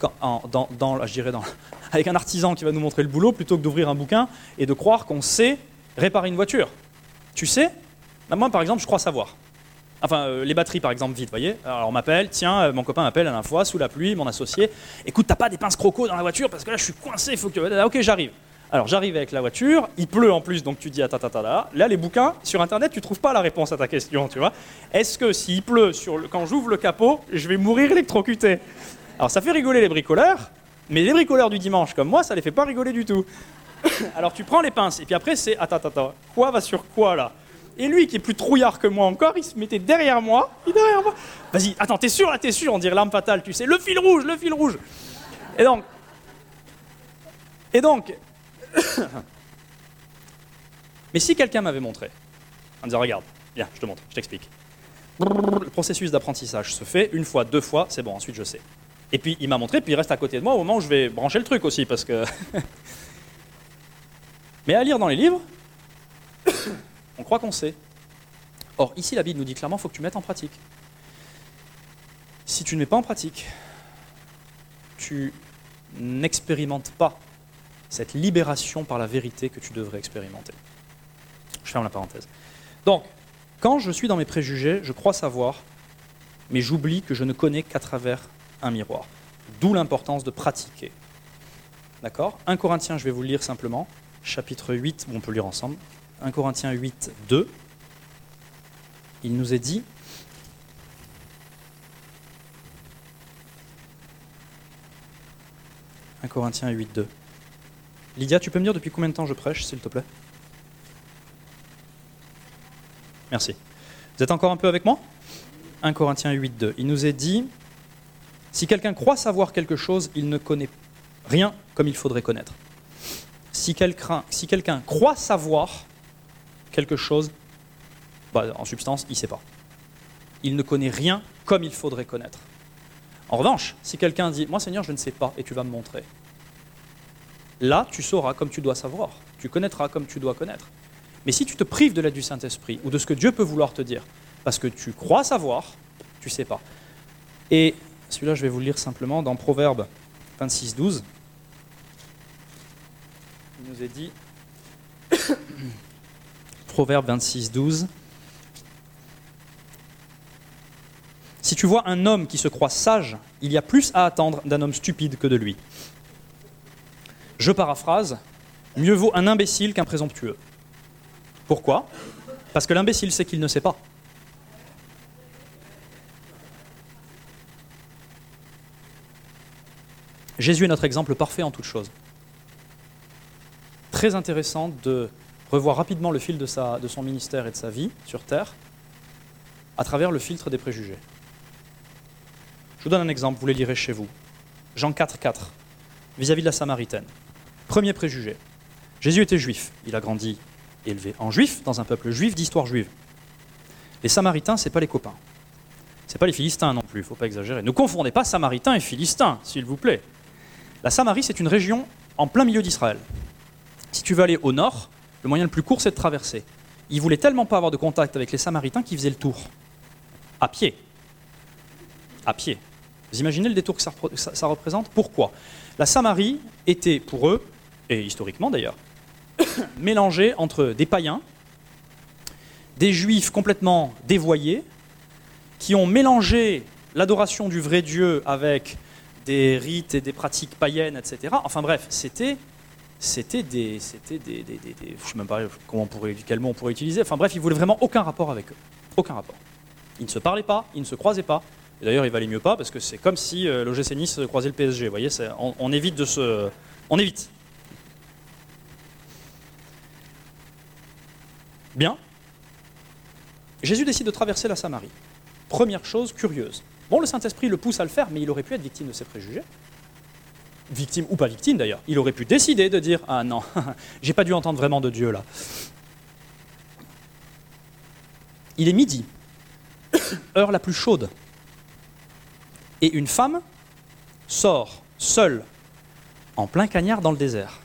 avec un artisan qui va nous montrer le boulot plutôt que d'ouvrir un bouquin et de croire qu'on sait réparer une voiture. Tu sais, moi par exemple, je crois savoir. Enfin, les batteries par exemple, vite, vous voyez. Alors on m'appelle, tiens, mon copain m'appelle à la fois, sous la pluie, mon associé. Écoute, t'as pas des pinces croco dans la voiture parce que là je suis coincé, il faut que... Ok, j'arrive. Alors j'arrive avec la voiture, il pleut en plus, donc tu dis là, les bouquins, sur internet, tu trouves pas la réponse à ta question, tu vois. Est-ce que s'il pleut, quand j'ouvre le capot, je vais mourir électrocuté? Alors ça fait rigoler les bricoleurs, mais les bricoleurs du dimanche comme moi, ça les fait pas rigoler du tout. Alors tu prends les pinces, et puis après c'est, attends, quoi va sur quoi là? Et lui qui est plus trouillard que moi encore, il se mettait derrière moi. Vas-y, attends, t'es sûr, on dirait l'arme fatale, tu sais, le fil rouge. Et donc, mais si quelqu'un m'avait montré, en disant regarde, viens, je te montre, je t'explique. Le processus d'apprentissage se fait une fois, deux fois, c'est bon, ensuite je sais. Et puis il m'a montré, puis il reste à côté de moi au moment où je vais brancher le truc aussi, parce que... Mais à lire dans les livres, on croit qu'on sait. Or, ici, la Bible nous dit clairement qu'il faut que tu mettes en pratique. Si tu ne mets pas en pratique, tu n'expérimentes pas cette libération par la vérité que tu devrais expérimenter. Je ferme la parenthèse. Donc, quand je suis dans mes préjugés, je crois savoir, mais j'oublie que je ne connais qu'à travers un miroir. D'où l'importance de pratiquer. D'accord ? 1 Corinthiens, je vais vous le lire simplement, chapitre 8, on peut lire ensemble. 1 Corinthiens 8, 2. Il nous est dit... « 1 Corinthiens 8, 2. » Lydia, tu peux me dire depuis combien de temps je prêche, s'il te plaît? Merci. Vous êtes encore un peu avec moi? 1 Corinthiens 8, 2. Il nous est dit, si quelqu'un croit savoir quelque chose, il ne connaît rien comme il faudrait connaître. Si quelqu'un croit savoir quelque chose, en substance, il ne sait pas. Il ne connaît rien comme il faudrait connaître. En revanche, si quelqu'un dit « Moi, Seigneur, je ne sais pas, et tu vas me montrer », là, tu sauras comme tu dois savoir. Tu connaîtras comme tu dois connaître. Mais si tu te prives de l'aide du Saint-Esprit ou de ce que Dieu peut vouloir te dire, parce que tu crois savoir, tu ne sais pas. Et celui-là, je vais vous le lire simplement dans Proverbe 26, 12. Il nous est dit, Proverbe 26, 12, « Si tu vois un homme qui se croit sage, il y a plus à attendre d'un homme stupide que de lui. » Je paraphrase, « Mieux vaut un imbécile qu'un présomptueux. » Pourquoi ? Parce que l'imbécile sait qu'il ne sait pas. Jésus est notre exemple parfait en toutes choses. Très intéressant de revoir rapidement le fil de son ministère et de sa vie sur terre à travers le filtre des préjugés. Je vous donne un exemple, vous les lirez chez vous. Jean 4, 4, vis-à-vis de la Samaritaine. Premier préjugé. Jésus était juif, il a grandi élevé en juif, dans un peuple juif d'histoire juive. Les Samaritains, ce n'est pas les copains. Ce n'est pas les Philistins non plus, il ne faut pas exagérer. Ne confondez pas Samaritains et Philistins, s'il vous plaît. La Samarie, c'est une région en plein milieu d'Israël. Si tu veux aller au nord, le moyen le plus court, c'est de traverser. Ils ne voulaient tellement pas avoir de contact avec les Samaritains qu'ils faisaient le tour. À pied. À pied. Vous imaginez le détour que ça représente ? Pourquoi ? La Samarie était pour eux, et historiquement d'ailleurs, mélangée entre des païens, des juifs complètement dévoyés, qui ont mélangé l'adoration du vrai Dieu avec des rites et des pratiques païennes, etc. Enfin bref, c'était des je ne sais même pas quel mot on pourrait utiliser. Enfin bref, ils ne voulaient vraiment aucun rapport avec eux. Aucun rapport. Ils ne se parlaient pas, ils ne se croisaient pas. Et d'ailleurs, il valait mieux pas, parce que c'est comme si l'OGC Nice croisait le PSG. Vous voyez, on évite de se... On évite. Bien. Jésus décide de traverser la Samarie. Première chose curieuse. Bon, le Saint-Esprit le pousse à le faire, mais il aurait pu être victime de ses préjugés. Victime ou pas victime d'ailleurs. Il aurait pu décider de dire « Ah non, j'ai pas dû entendre vraiment de Dieu là. » Il est midi, heure la plus chaude. Et une femme sort seule, en plein cagnard dans le désert,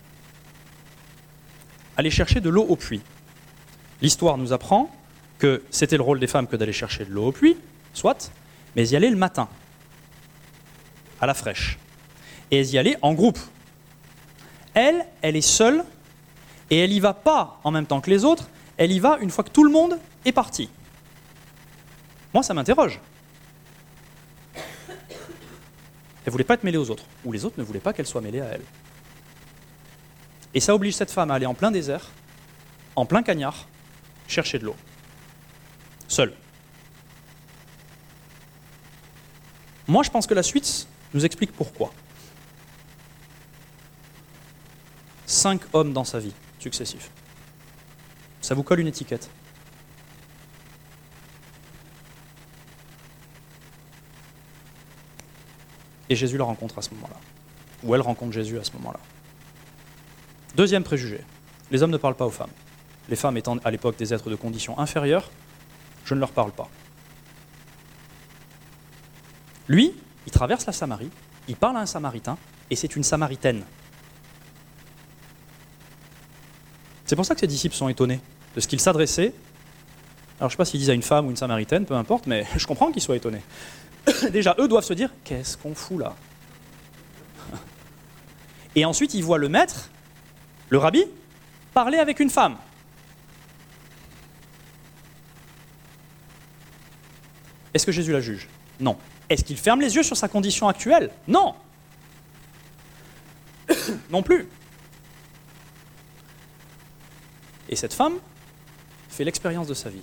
aller chercher de l'eau au puits. L'histoire nous apprend que c'était le rôle des femmes que d'aller chercher de l'eau au puits, soit, mais elles y allaient le matin, à la fraîche. Et elles y allaient en groupe. Elle est seule, et elle n'y va pas en même temps que les autres, elle y va une fois que tout le monde est parti. Moi, ça m'interroge. Elle ne voulait pas être mêlée aux autres, ou les autres ne voulaient pas qu'elle soit mêlée à elle. Et ça oblige cette femme à aller en plein désert, en plein cagnard, chercher de l'eau. Seule. Moi, je pense que la suite nous explique pourquoi. 5 hommes dans sa vie, successifs. Ça vous colle une étiquette. Et Jésus la rencontre à ce moment-là. Ou elle rencontre Jésus à ce moment-là. Deuxième préjugé. Les hommes ne parlent pas aux femmes. Les femmes étant à l'époque des êtres de condition inférieure, je ne leur parle pas. Lui, il traverse la Samarie, il parle à un Samaritain, et c'est une Samaritaine. C'est pour ça que ses disciples sont étonnés de ce qu'il s'adressait. Alors je ne sais pas s'ils disent à une femme ou une Samaritaine, peu importe, mais je comprends qu'ils soient étonnés. Déjà, eux doivent se dire, qu'est-ce qu'on fout là ? Et ensuite, ils voient le maître, le rabbi, parler avec une femme. Est-ce que Jésus la juge ? Non. Est-ce qu'il ferme les yeux sur sa condition actuelle ? Non. Non plus. Et cette femme fait l'expérience de sa vie.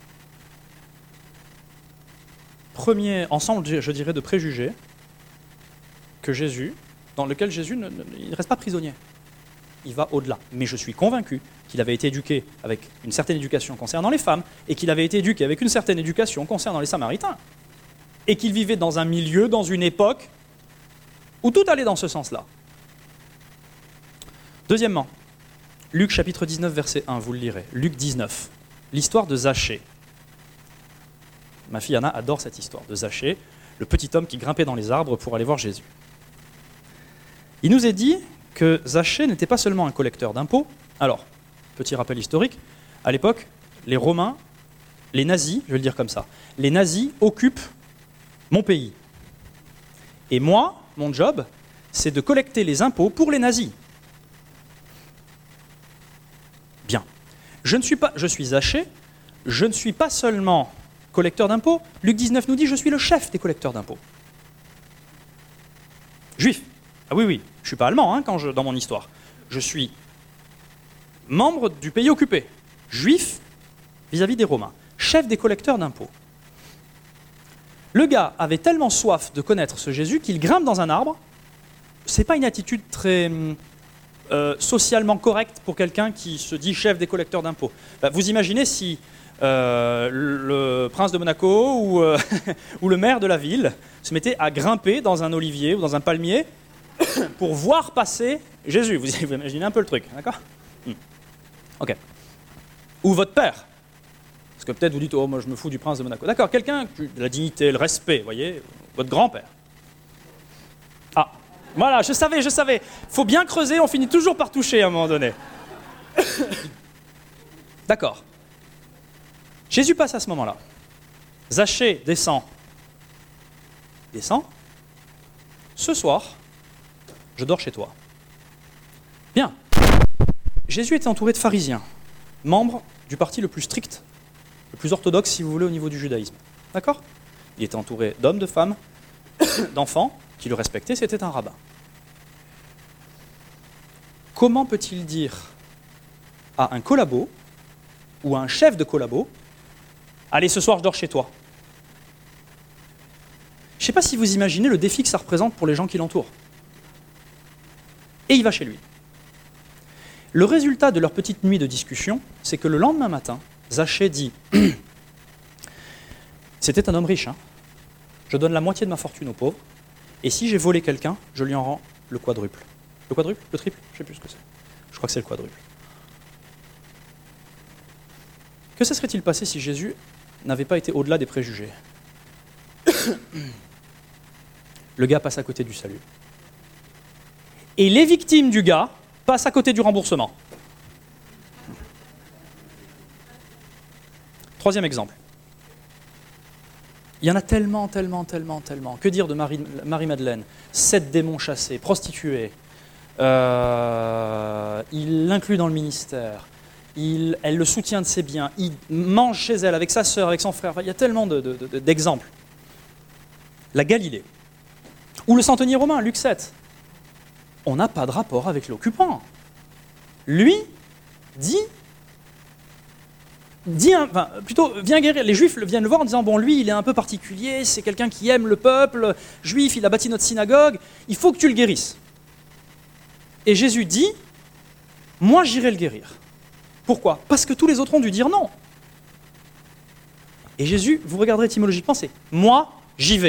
Premier ensemble, je dirais, de préjugés que Jésus, dans lequel Jésus ne reste pas prisonnier. Il va au-delà. Mais je suis convaincu qu'il avait été éduqué avec une certaine éducation concernant les femmes et qu'il avait été éduqué avec une certaine éducation concernant les Samaritains. Et qu'il vivait dans un milieu, dans une époque où tout allait dans ce sens-là. Deuxièmement, Luc chapitre 19, verset 1, vous le lirez. Luc 19, l'histoire de Zachée. Ma fille Anna adore cette histoire de Zachée, le petit homme qui grimpait dans les arbres pour aller voir Jésus. Il nous est dit que Zachée n'était pas seulement un collecteur d'impôts. Alors, petit rappel historique, à l'époque, les Romains, les nazis, je vais le dire comme ça, les nazis occupent mon pays. Et moi, mon job, c'est de collecter les impôts pour les nazis. Bien. Je suis Zachée, je ne suis pas seulement collecteur d'impôts. Luc 19 nous dit, je suis le chef des collecteurs d'impôts. Juif. Ah oui, je ne suis pas allemand dans mon histoire. Je suis membre du pays occupé, juif vis-à-vis des Romains, chef des collecteurs d'impôts. Le gars avait tellement soif de connaître ce Jésus qu'il grimpe dans un arbre. C'est pas une attitude très socialement correcte pour quelqu'un qui se dit chef des collecteurs d'impôts. Vous imaginez si le prince de Monaco ou le maire de la ville se mettait à grimper dans un olivier ou dans un palmier pour voir passer Jésus. Vous imaginez un peu le truc, d'accord ? Ok. Ou votre père. Parce que peut-être vous dites, oh, moi je me fous du prince de Monaco. D'accord, quelqu'un, de la dignité, le respect, vous voyez, votre grand-père. Ah, voilà, je savais. Faut bien creuser, on finit toujours par toucher à un moment donné. D'accord. Jésus passe à ce moment-là. Zachée descend. Descend. Ce soir, je dors chez toi. Bien. Jésus était entouré de pharisiens, membres du parti le plus strict, le plus orthodoxe, si vous voulez, au niveau du judaïsme. D'accord ? Il était entouré d'hommes, de femmes, d'enfants qui le respectaient, c'était un rabbin. Comment peut-il dire à un collabo ou à un chef de collabo « Allez, ce soir, je dors chez toi ». Je ne sais pas si vous imaginez le défi que ça représente pour les gens qui l'entourent. Et il va chez lui. Le résultat de leur petite nuit de discussion, c'est que le lendemain matin, Zachée dit « C'était un homme riche, je donne la moitié de ma fortune aux pauvres, et si j'ai volé quelqu'un, je lui en rends le quadruple. » Le quadruple ? Le triple ? Je ne sais plus ce que c'est. Je crois que c'est le quadruple. Que se serait-il passé si Jésus n'avait pas été au-delà des préjugés ? Le gars passe à côté du salut. Et les victimes du gars passent à côté du remboursement. Troisième exemple. Il y en a tellement. Que dire de Marie-Madeleine ? 7 démons chassés, prostituée. Il l'inclut dans le ministère. Elle le soutient de ses biens. Il mange chez elle, avec sa sœur, avec son frère. Il y a tellement d'exemples. La Galilée. Ou le centenier romain, Luc 7. On n'a pas de rapport avec l'occupant. Lui vient guérir. Les Juifs viennent le voir en disant, bon, lui, il est un peu particulier, c'est quelqu'un qui aime le peuple juif, il a bâti notre synagogue, il faut que tu le guérisses. Et Jésus dit, moi, j'irai le guérir. Pourquoi ? Parce que tous les autres ont dû dire non. Et Jésus, vous regarderez étymologiquement, c'est « moi, j'y vais ».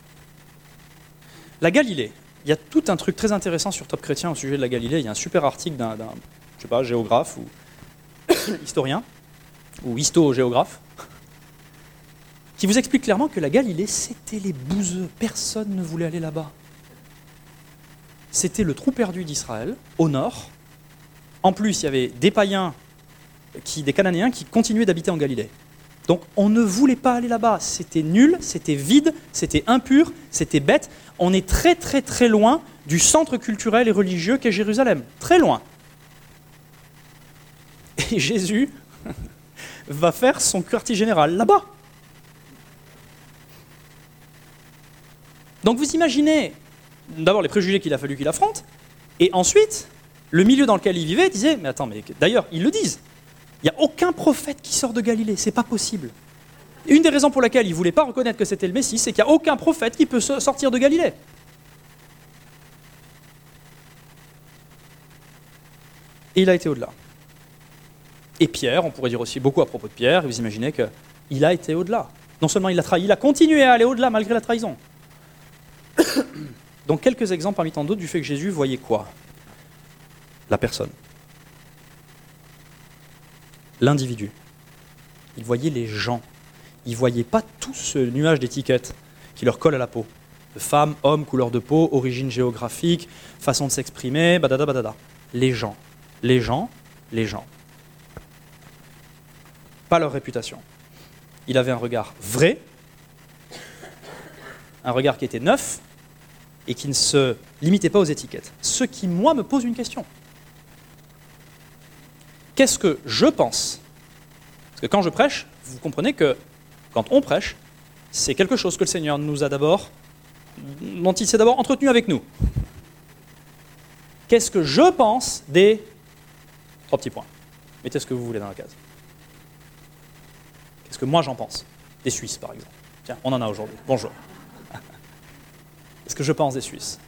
La Galilée, il y a tout un truc très intéressant sur Top Chrétien au sujet de la Galilée. Il y a un super article d'un géographe ou historien, ou histo-géographe, qui vous explique clairement que la Galilée, c'était les bouseux. Personne ne voulait aller là-bas. C'était le trou perdu d'Israël, au nord. En plus, il y avait des païens, des Cananéens, qui continuaient d'habiter en Galilée. Donc on ne voulait pas aller là-bas. C'était nul, c'était vide, c'était impur, c'était bête. On est très loin du centre culturel et religieux qu'est Jérusalem. Très loin. Et Jésus va faire son quartier général là-bas. Donc vous imaginez d'abord les préjugés qu'il a fallu qu'il affronte, et ensuite, le milieu dans lequel il vivait disait, mais attends, d'ailleurs, ils le disent, il n'y a aucun prophète qui sort de Galilée, c'est pas possible. Une des raisons pour laquelle il ne voulait pas reconnaître que c'était le Messie, c'est qu'il n'y a aucun prophète qui peut sortir de Galilée. Et il a été au-delà. Et Pierre, on pourrait dire aussi beaucoup à propos de Pierre, et vous imaginez qu'il a été au-delà. Non seulement il l'a trahi, il a continué à aller au-delà malgré la trahison. Donc quelques exemples parmi tant d'autres du fait que Jésus voyait quoi ? La personne. L'individu. Il voyait les gens. Il ne voyait pas tout ce nuage d'étiquettes qui leur colle à la peau. De femmes, hommes, couleur de peau, origine géographique, façon de s'exprimer, badada. Les gens. Les gens. Pas leur réputation. Il avait un regard vrai, un regard qui était neuf et qui ne se limitait pas aux étiquettes. Ce qui, moi, me pose une question. Qu'est-ce que je pense? Parce que quand je prêche, vous comprenez que quand on prêche, c'est quelque chose que le Seigneur nous a d'abord, dont il s'est d'abord entretenu avec nous. Qu'est-ce que je pense des... 3 petits points. Mettez ce que vous voulez dans la case. Qu'est-ce que moi j'en pense? Des Suisses, par exemple. Tiens, on en a aujourd'hui. Bonjour. Qu'est-ce que je pense des Suisses?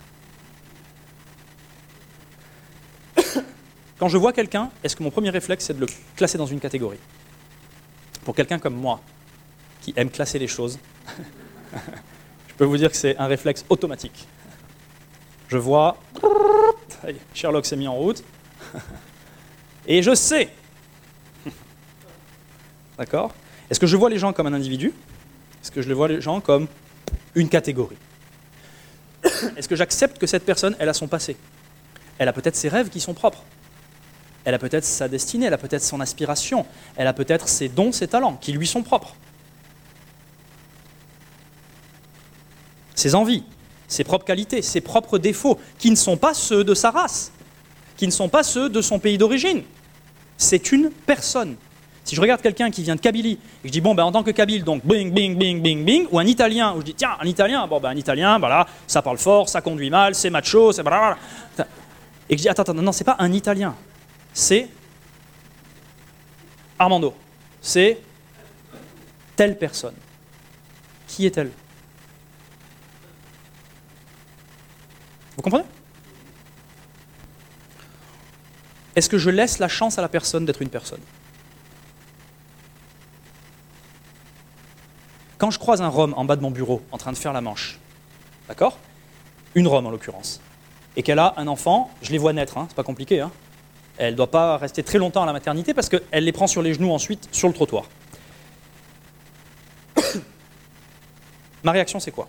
Quand je vois quelqu'un, est-ce que mon premier réflexe, c'est de le classer dans une catégorie? Pour quelqu'un comme moi, qui aime classer les choses, je peux vous dire que c'est un réflexe automatique. Je vois... Sherlock s'est mis en route. Et je sais. D'accord? Est-ce que je vois les gens comme un individu? Est-ce que je vois les gens comme une catégorie? Est-ce que j'accepte que cette personne, elle a son passé? Elle a peut-être ses rêves qui sont propres. Elle a peut-être sa destinée, elle a peut-être son aspiration, elle a peut-être ses dons, ses talents qui lui sont propres. Ses envies, ses propres qualités, ses propres défauts, qui ne sont pas ceux de sa race, qui ne sont pas ceux de son pays d'origine. C'est une personne. Si je regarde quelqu'un qui vient de Kabylie, et que je dis, bon, ben, en tant que Kabyle, donc bing, bing, bing, bing, bing, ou un Italien, où je dis, tiens, un Italien, bon, ben, un Italien, voilà, ça parle fort, ça conduit mal, c'est macho, c'est... Et que je dis, attends, non, c'est pas un Italien, c'est Armando, c'est telle personne. Qui est-elle? Vous comprenez? Est-ce que je laisse la chance à la personne d'être une personne? Quand je croise un Rome en bas de mon bureau, en train de faire la manche, d'accord? Une Rome en l'occurrence, et qu'elle a un enfant, je les vois naître, hein, c'est pas compliqué, hein. Elle ne doit pas rester très longtemps à la maternité parce qu'elle les prend sur les genoux ensuite sur le trottoir. Ma réaction, c'est quoi?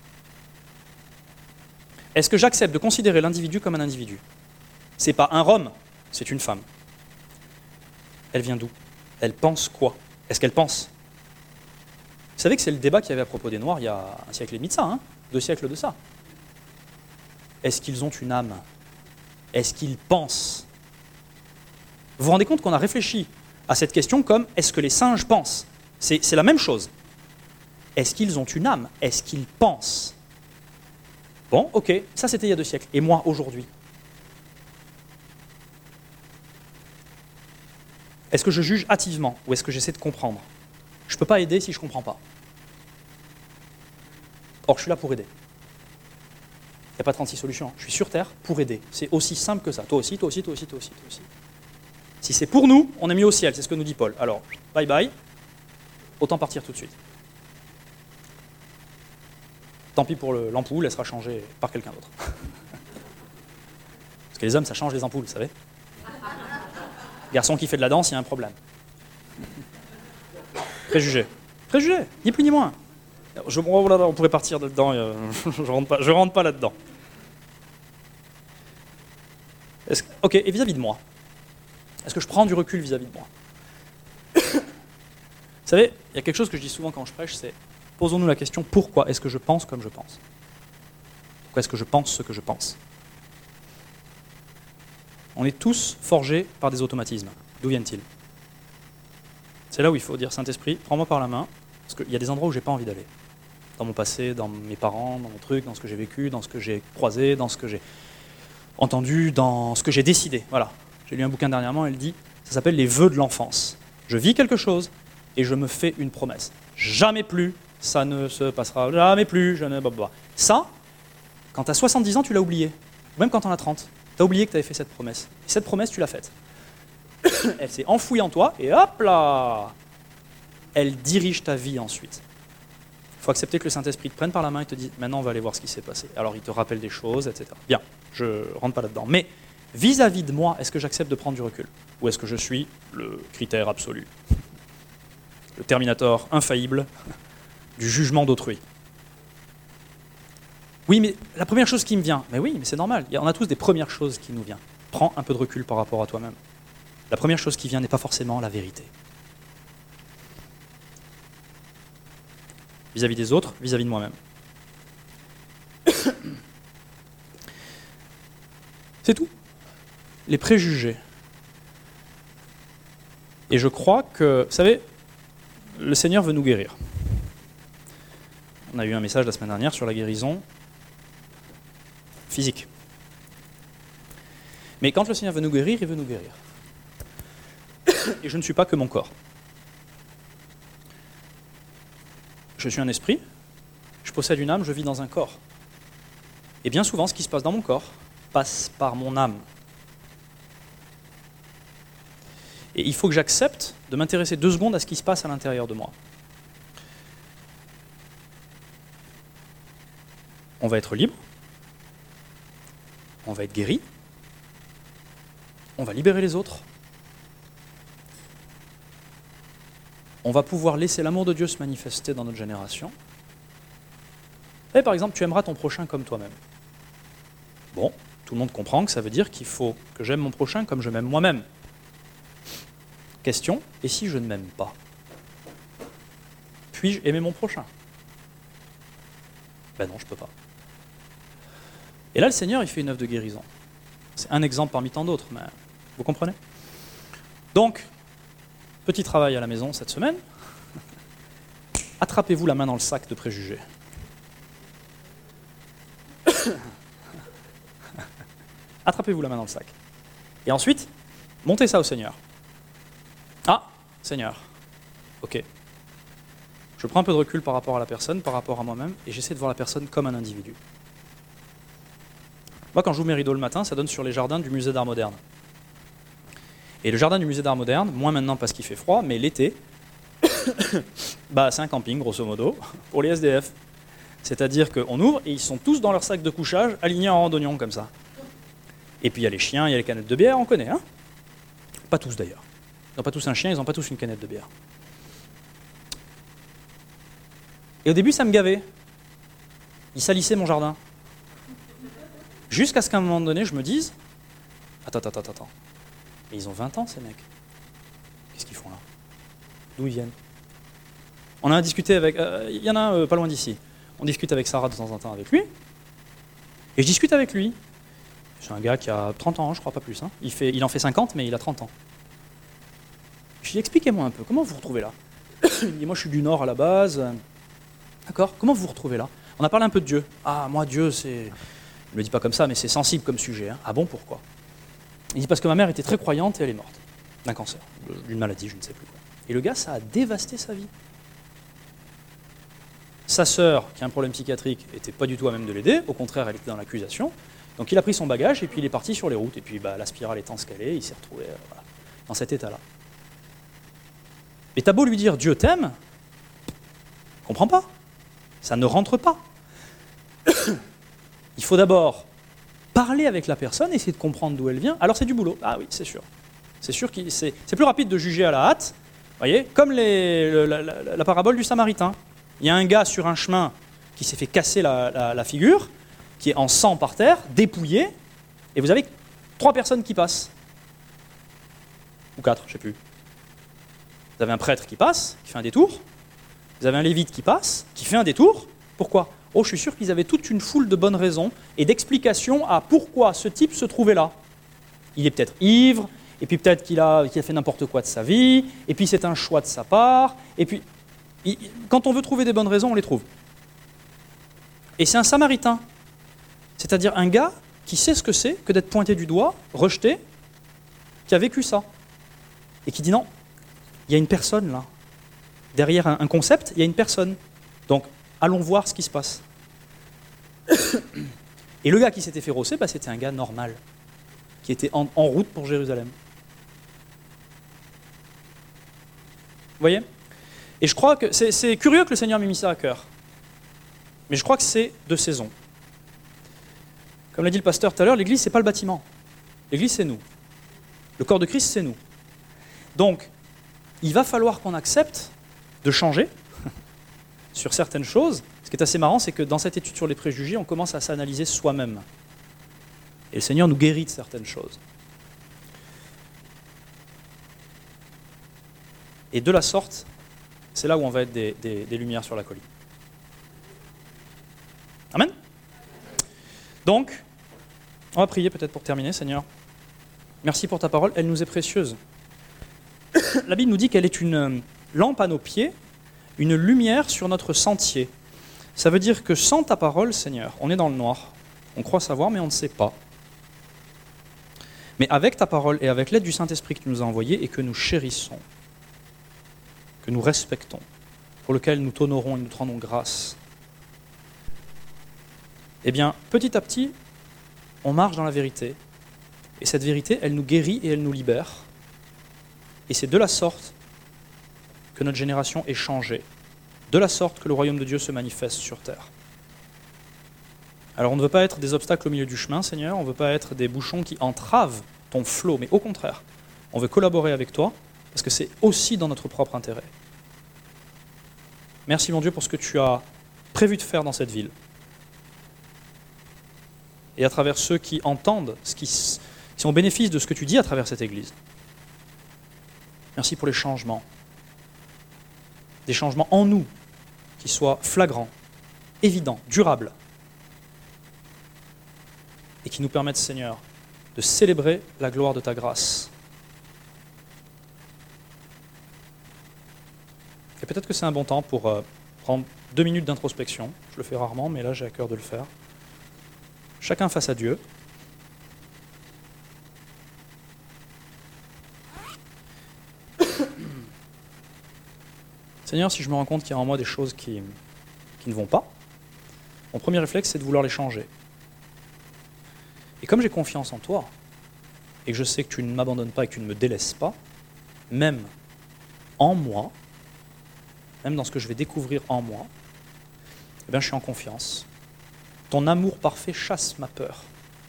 Est-ce que j'accepte de considérer l'individu comme un individu? C'est pas un Rome, c'est une femme. Elle vient d'où? Elle pense quoi? Est-ce qu'elle pense? Vous savez que c'est le débat qu'il y avait à propos des Noirs il y a un siècle et demi de ça, hein, 2 siècles de ça. Est-ce qu'ils ont une âme? Est-ce qu'ils pensent? Vous vous rendez compte qu'on a réfléchi à cette question comme est-ce que les singes pensent? C'est la même chose. Est-ce qu'ils ont une âme? Est-ce qu'ils pensent? Bon, ok, ça c'était il y a 2 siècles. Et moi, aujourd'hui? Est-ce que je juge hâtivement ou est-ce que j'essaie de comprendre? Je ne peux pas aider si je ne comprends pas. Or, je suis là pour aider. Il n'y a pas 36 solutions. Je suis sur Terre pour aider. C'est aussi simple que ça. Toi aussi, toi aussi, toi aussi, toi aussi, toi aussi. Si c'est pour nous, on est mis au ciel, c'est ce que nous dit Paul. Alors, bye bye, autant partir tout de suite. Tant pis pour l'ampoule, elle sera changée par quelqu'un d'autre. Parce que les hommes, ça change les ampoules, vous savez. Garçon qui fait de la danse, il y a un problème. Préjugé. Préjugé, ni plus ni moins. On pourrait partir là-dedans, je rentre pas là-dedans. Ok, et vis-à-vis de moi? Est-ce que je prends du recul vis-à-vis de moi? Vous savez, il y a quelque chose que je dis souvent quand je prêche, c'est posons-nous la question, pourquoi est-ce que je pense comme je pense? Pourquoi est-ce que je pense ce que je pense? On est tous forgés par des automatismes. D'où viennent-ils? C'est là où il faut dire, Saint-Esprit, prends-moi par la main, parce qu'il y a des endroits où je n'ai pas envie d'aller. Dans mon passé, dans mes parents, dans mon truc, dans ce que j'ai vécu, dans ce que j'ai croisé, dans ce que j'ai entendu, dans ce que j'ai décidé. Voilà. J'ai lu un bouquin dernièrement, elle dit, ça s'appelle les vœux de l'enfance. Je vis quelque chose et je me fais une promesse. Jamais plus, ça ne se passera, jamais plus, je ne... Ça, quand tu as 70 ans, tu l'as oublié. Même quand tu en as 30. Tu as oublié que tu avais fait cette promesse. Et cette promesse, tu l'as faite. Elle s'est enfouie en toi et hop là, elle dirige ta vie ensuite. Il faut accepter que le Saint-Esprit te prenne par la main et te dise « Maintenant, on va aller voir ce qui s'est passé. » Alors, il te rappelle des choses, etc. Bien, je ne rentre pas là-dedans. Mais vis-à-vis de moi, est-ce que j'accepte de prendre du recul? Ou est-ce que je suis le critère absolu? Le terminator infaillible du jugement d'autrui? Oui, mais la première chose qui me vient, mais oui, mais c'est normal, on a tous des premières choses qui nous viennent. Prends un peu de recul par rapport à toi-même. La première chose qui vient n'est pas forcément la vérité. Vis-à-vis des autres, vis-à-vis de moi-même. C'est tout. Les préjugés. Et je crois que, vous savez, le Seigneur veut nous guérir. On a eu un message la semaine dernière sur la guérison physique. Mais quand le Seigneur veut nous guérir, il veut nous guérir. Et je ne suis pas que mon corps. Je suis un esprit, je possède une âme, je vis dans un corps. Et bien souvent, ce qui se passe dans mon corps passe par mon âme. Et il faut que j'accepte de m'intéresser 2 secondes à ce qui se passe à l'intérieur de moi. On va être libre, on va être guéri, on va libérer les autres, on va pouvoir laisser l'amour de Dieu se manifester dans notre génération. Et par exemple, tu aimeras ton prochain comme toi-même. Bon, tout le monde comprend que ça veut dire qu'il faut que j'aime mon prochain comme je m'aime moi-même. Question, et si je ne m'aime pas? Puis-je aimer mon prochain? Ben non, je ne peux pas. Et là, le Seigneur, il fait une œuvre de guérison. C'est un exemple parmi tant d'autres, mais vous comprenez? Donc, petit travail à la maison cette semaine. Attrapez-vous la main dans le sac de préjugés. Attrapez-vous la main dans le sac. Et ensuite, montez ça au Seigneur. Ah, Seigneur, ok. Je prends un peu de recul par rapport à la personne, par rapport à moi-même, et j'essaie de voir la personne comme un individu. Moi, quand j'ouvre mes rideaux le matin, ça donne sur les jardins du musée d'art moderne. Et le jardin du musée d'art moderne, moins maintenant parce qu'il fait froid, mais l'été, c'est un camping, grosso modo, pour les SDF. C'est-à-dire qu'on ouvre et ils sont tous dans leur sac de couchage, alignés en rang d'oignon comme ça. Et puis il y a les chiens, il y a les canettes de bière, on connaît, hein? Pas tous d'ailleurs. Ils n'ont pas tous un chien, ils n'ont pas tous une canette de bière. Et au début, ça me gavait. Ils salissaient mon jardin. Jusqu'à ce qu'à un moment donné, je me dise, attends. Et ils ont 20 ans, ces mecs. Qu'est-ce qu'ils font là? D'où ils viennent? On a discuté avec... Il y en a un pas loin d'ici. On discute avec Sarah de temps en temps avec lui. Et je discute avec lui. C'est un gars qui a 30 ans, je crois, pas plus. Hein. Il en fait 50, mais il a 30 ans. Je lui dis, expliquez-moi un peu, comment vous vous retrouvez là? Il dit, moi je suis du Nord à la base. D'accord, comment vous vous retrouvez là? On a parlé un peu de Dieu. Ah, moi Dieu, c'est... Il ne le dit pas comme ça, mais c'est sensible comme sujet. Hein. Ah bon, pourquoi? Il dit, parce que ma mère était très croyante et elle est morte. D'un cancer, d'une maladie, je ne sais plus quoi. Et le gars, ça a dévasté sa vie. Sa sœur, qui a un problème psychiatrique, n'était pas du tout à même de l'aider. Au contraire, elle était dans l'accusation. Donc il a pris son bagage et puis il est parti sur les routes. Et puis la spirale étant ce qu'elle est, il s'est retrouvé dans cet état-là. Et t'as beau lui dire « Dieu t'aime », il ne comprend pas. Ça ne rentre pas. Il faut d'abord parler avec la personne, essayer de comprendre d'où elle vient. Alors c'est du boulot. Ah oui, c'est sûr. C'est sûr que c'est plus rapide de juger à la hâte. Vous voyez, comme la parabole du Samaritain. Il y a un gars sur un chemin qui s'est fait casser la figure, qui est en sang par terre, dépouillé, et vous avez 3 personnes qui passent. Ou 4, je ne sais plus. Vous avez un prêtre qui passe, qui fait un détour. Vous avez un lévite qui passe, qui fait un détour. Pourquoi? Oh, je suis sûr qu'ils avaient toute une foule de bonnes raisons et d'explications à pourquoi ce type se trouvait là. Il est peut-être ivre, et puis peut-être qu'il a fait n'importe quoi de sa vie, et puis c'est un choix de sa part, et puis quand on veut trouver des bonnes raisons, on les trouve. Et c'est un Samaritain, c'est-à-dire un gars qui sait ce que c'est que d'être pointé du doigt, rejeté, qui a vécu ça, et qui dit non, il y a une personne là. Derrière un concept, il y a une personne. Donc, allons voir ce qui se passe. Et le gars qui s'était fait rosser, c'était un gars normal, qui était en route pour Jérusalem. Vous voyez? Et je crois que c'est curieux que le Seigneur m'ait mis ça à cœur. Mais je crois que c'est de saison. Comme l'a dit le pasteur tout à l'heure, l'Église, ce n'est pas le bâtiment. L'Église, c'est nous. Le corps de Christ, c'est nous. Donc, il va falloir qu'on accepte de changer sur certaines choses. Ce qui est assez marrant, c'est que dans cette étude sur les préjugés, on commence à s'analyser soi-même. Et le Seigneur nous guérit de certaines choses. Et de la sorte, c'est là où on va être des lumières sur la colline. Amen. Donc, On va prier peut-être pour terminer, Seigneur. Merci pour ta parole, elle nous est précieuse. La Bible nous dit qu'elle est une lampe à nos pieds, une lumière sur notre sentier. Ça veut dire que sans ta parole, Seigneur, on est dans le noir. On croit savoir, mais on ne sait pas. Mais avec ta parole et avec l'aide du Saint-Esprit que tu nous as envoyé et que nous chérissons, que nous respectons, pour lequel nous t'honorons et nous te rendons grâce, eh bien, petit à petit, on marche dans la vérité. Et cette vérité, elle nous guérit et elle nous libère. Et c'est de la sorte que notre génération est changée. De la sorte que le royaume de Dieu se manifeste sur terre. Alors on ne veut pas être des obstacles au milieu du chemin, Seigneur, on ne veut pas être des bouchons qui entravent ton flot, mais au contraire, on veut collaborer avec toi, parce que c'est aussi dans notre propre intérêt. Merci mon Dieu pour ce que tu as prévu de faire dans cette ville. Et à travers ceux qui entendent, qui sont au bénéfice de ce que tu dis à travers cette Église. Merci pour les changements. Des changements en nous, qui soient flagrants, évidents, durables, et qui nous permettent, Seigneur, de célébrer la gloire de ta grâce. Et peut-être que c'est un bon temps pour prendre 2 minutes d'introspection. Je le fais rarement, mais là j'ai à cœur de le faire. Chacun face à Dieu. Seigneur, si je me rends compte qu'il y a en moi des choses qui ne vont pas, mon premier réflexe, c'est de vouloir les changer. Et comme j'ai confiance en toi, et que je sais que tu ne m'abandonnes pas et que tu ne me délaisses pas, même en moi, même dans ce que je vais découvrir en moi, eh bien, je suis en confiance. Ton amour parfait chasse ma peur.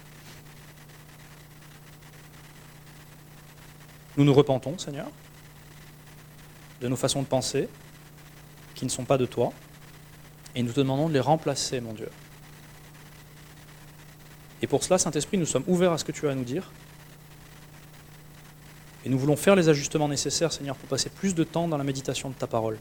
Nous nous repentons, Seigneur, de nos façons de penser qui ne sont pas de toi, et nous te demandons de les remplacer, mon Dieu. Et pour cela, Saint-Esprit, nous sommes ouverts à ce que tu as à nous dire, et nous voulons faire les ajustements nécessaires, Seigneur, pour passer plus de temps dans la méditation de ta parole.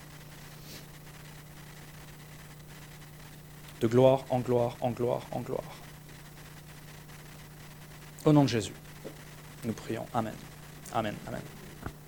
De gloire en gloire, en gloire, en gloire. Au nom de Jésus, nous prions. Amen. Amen. Amen.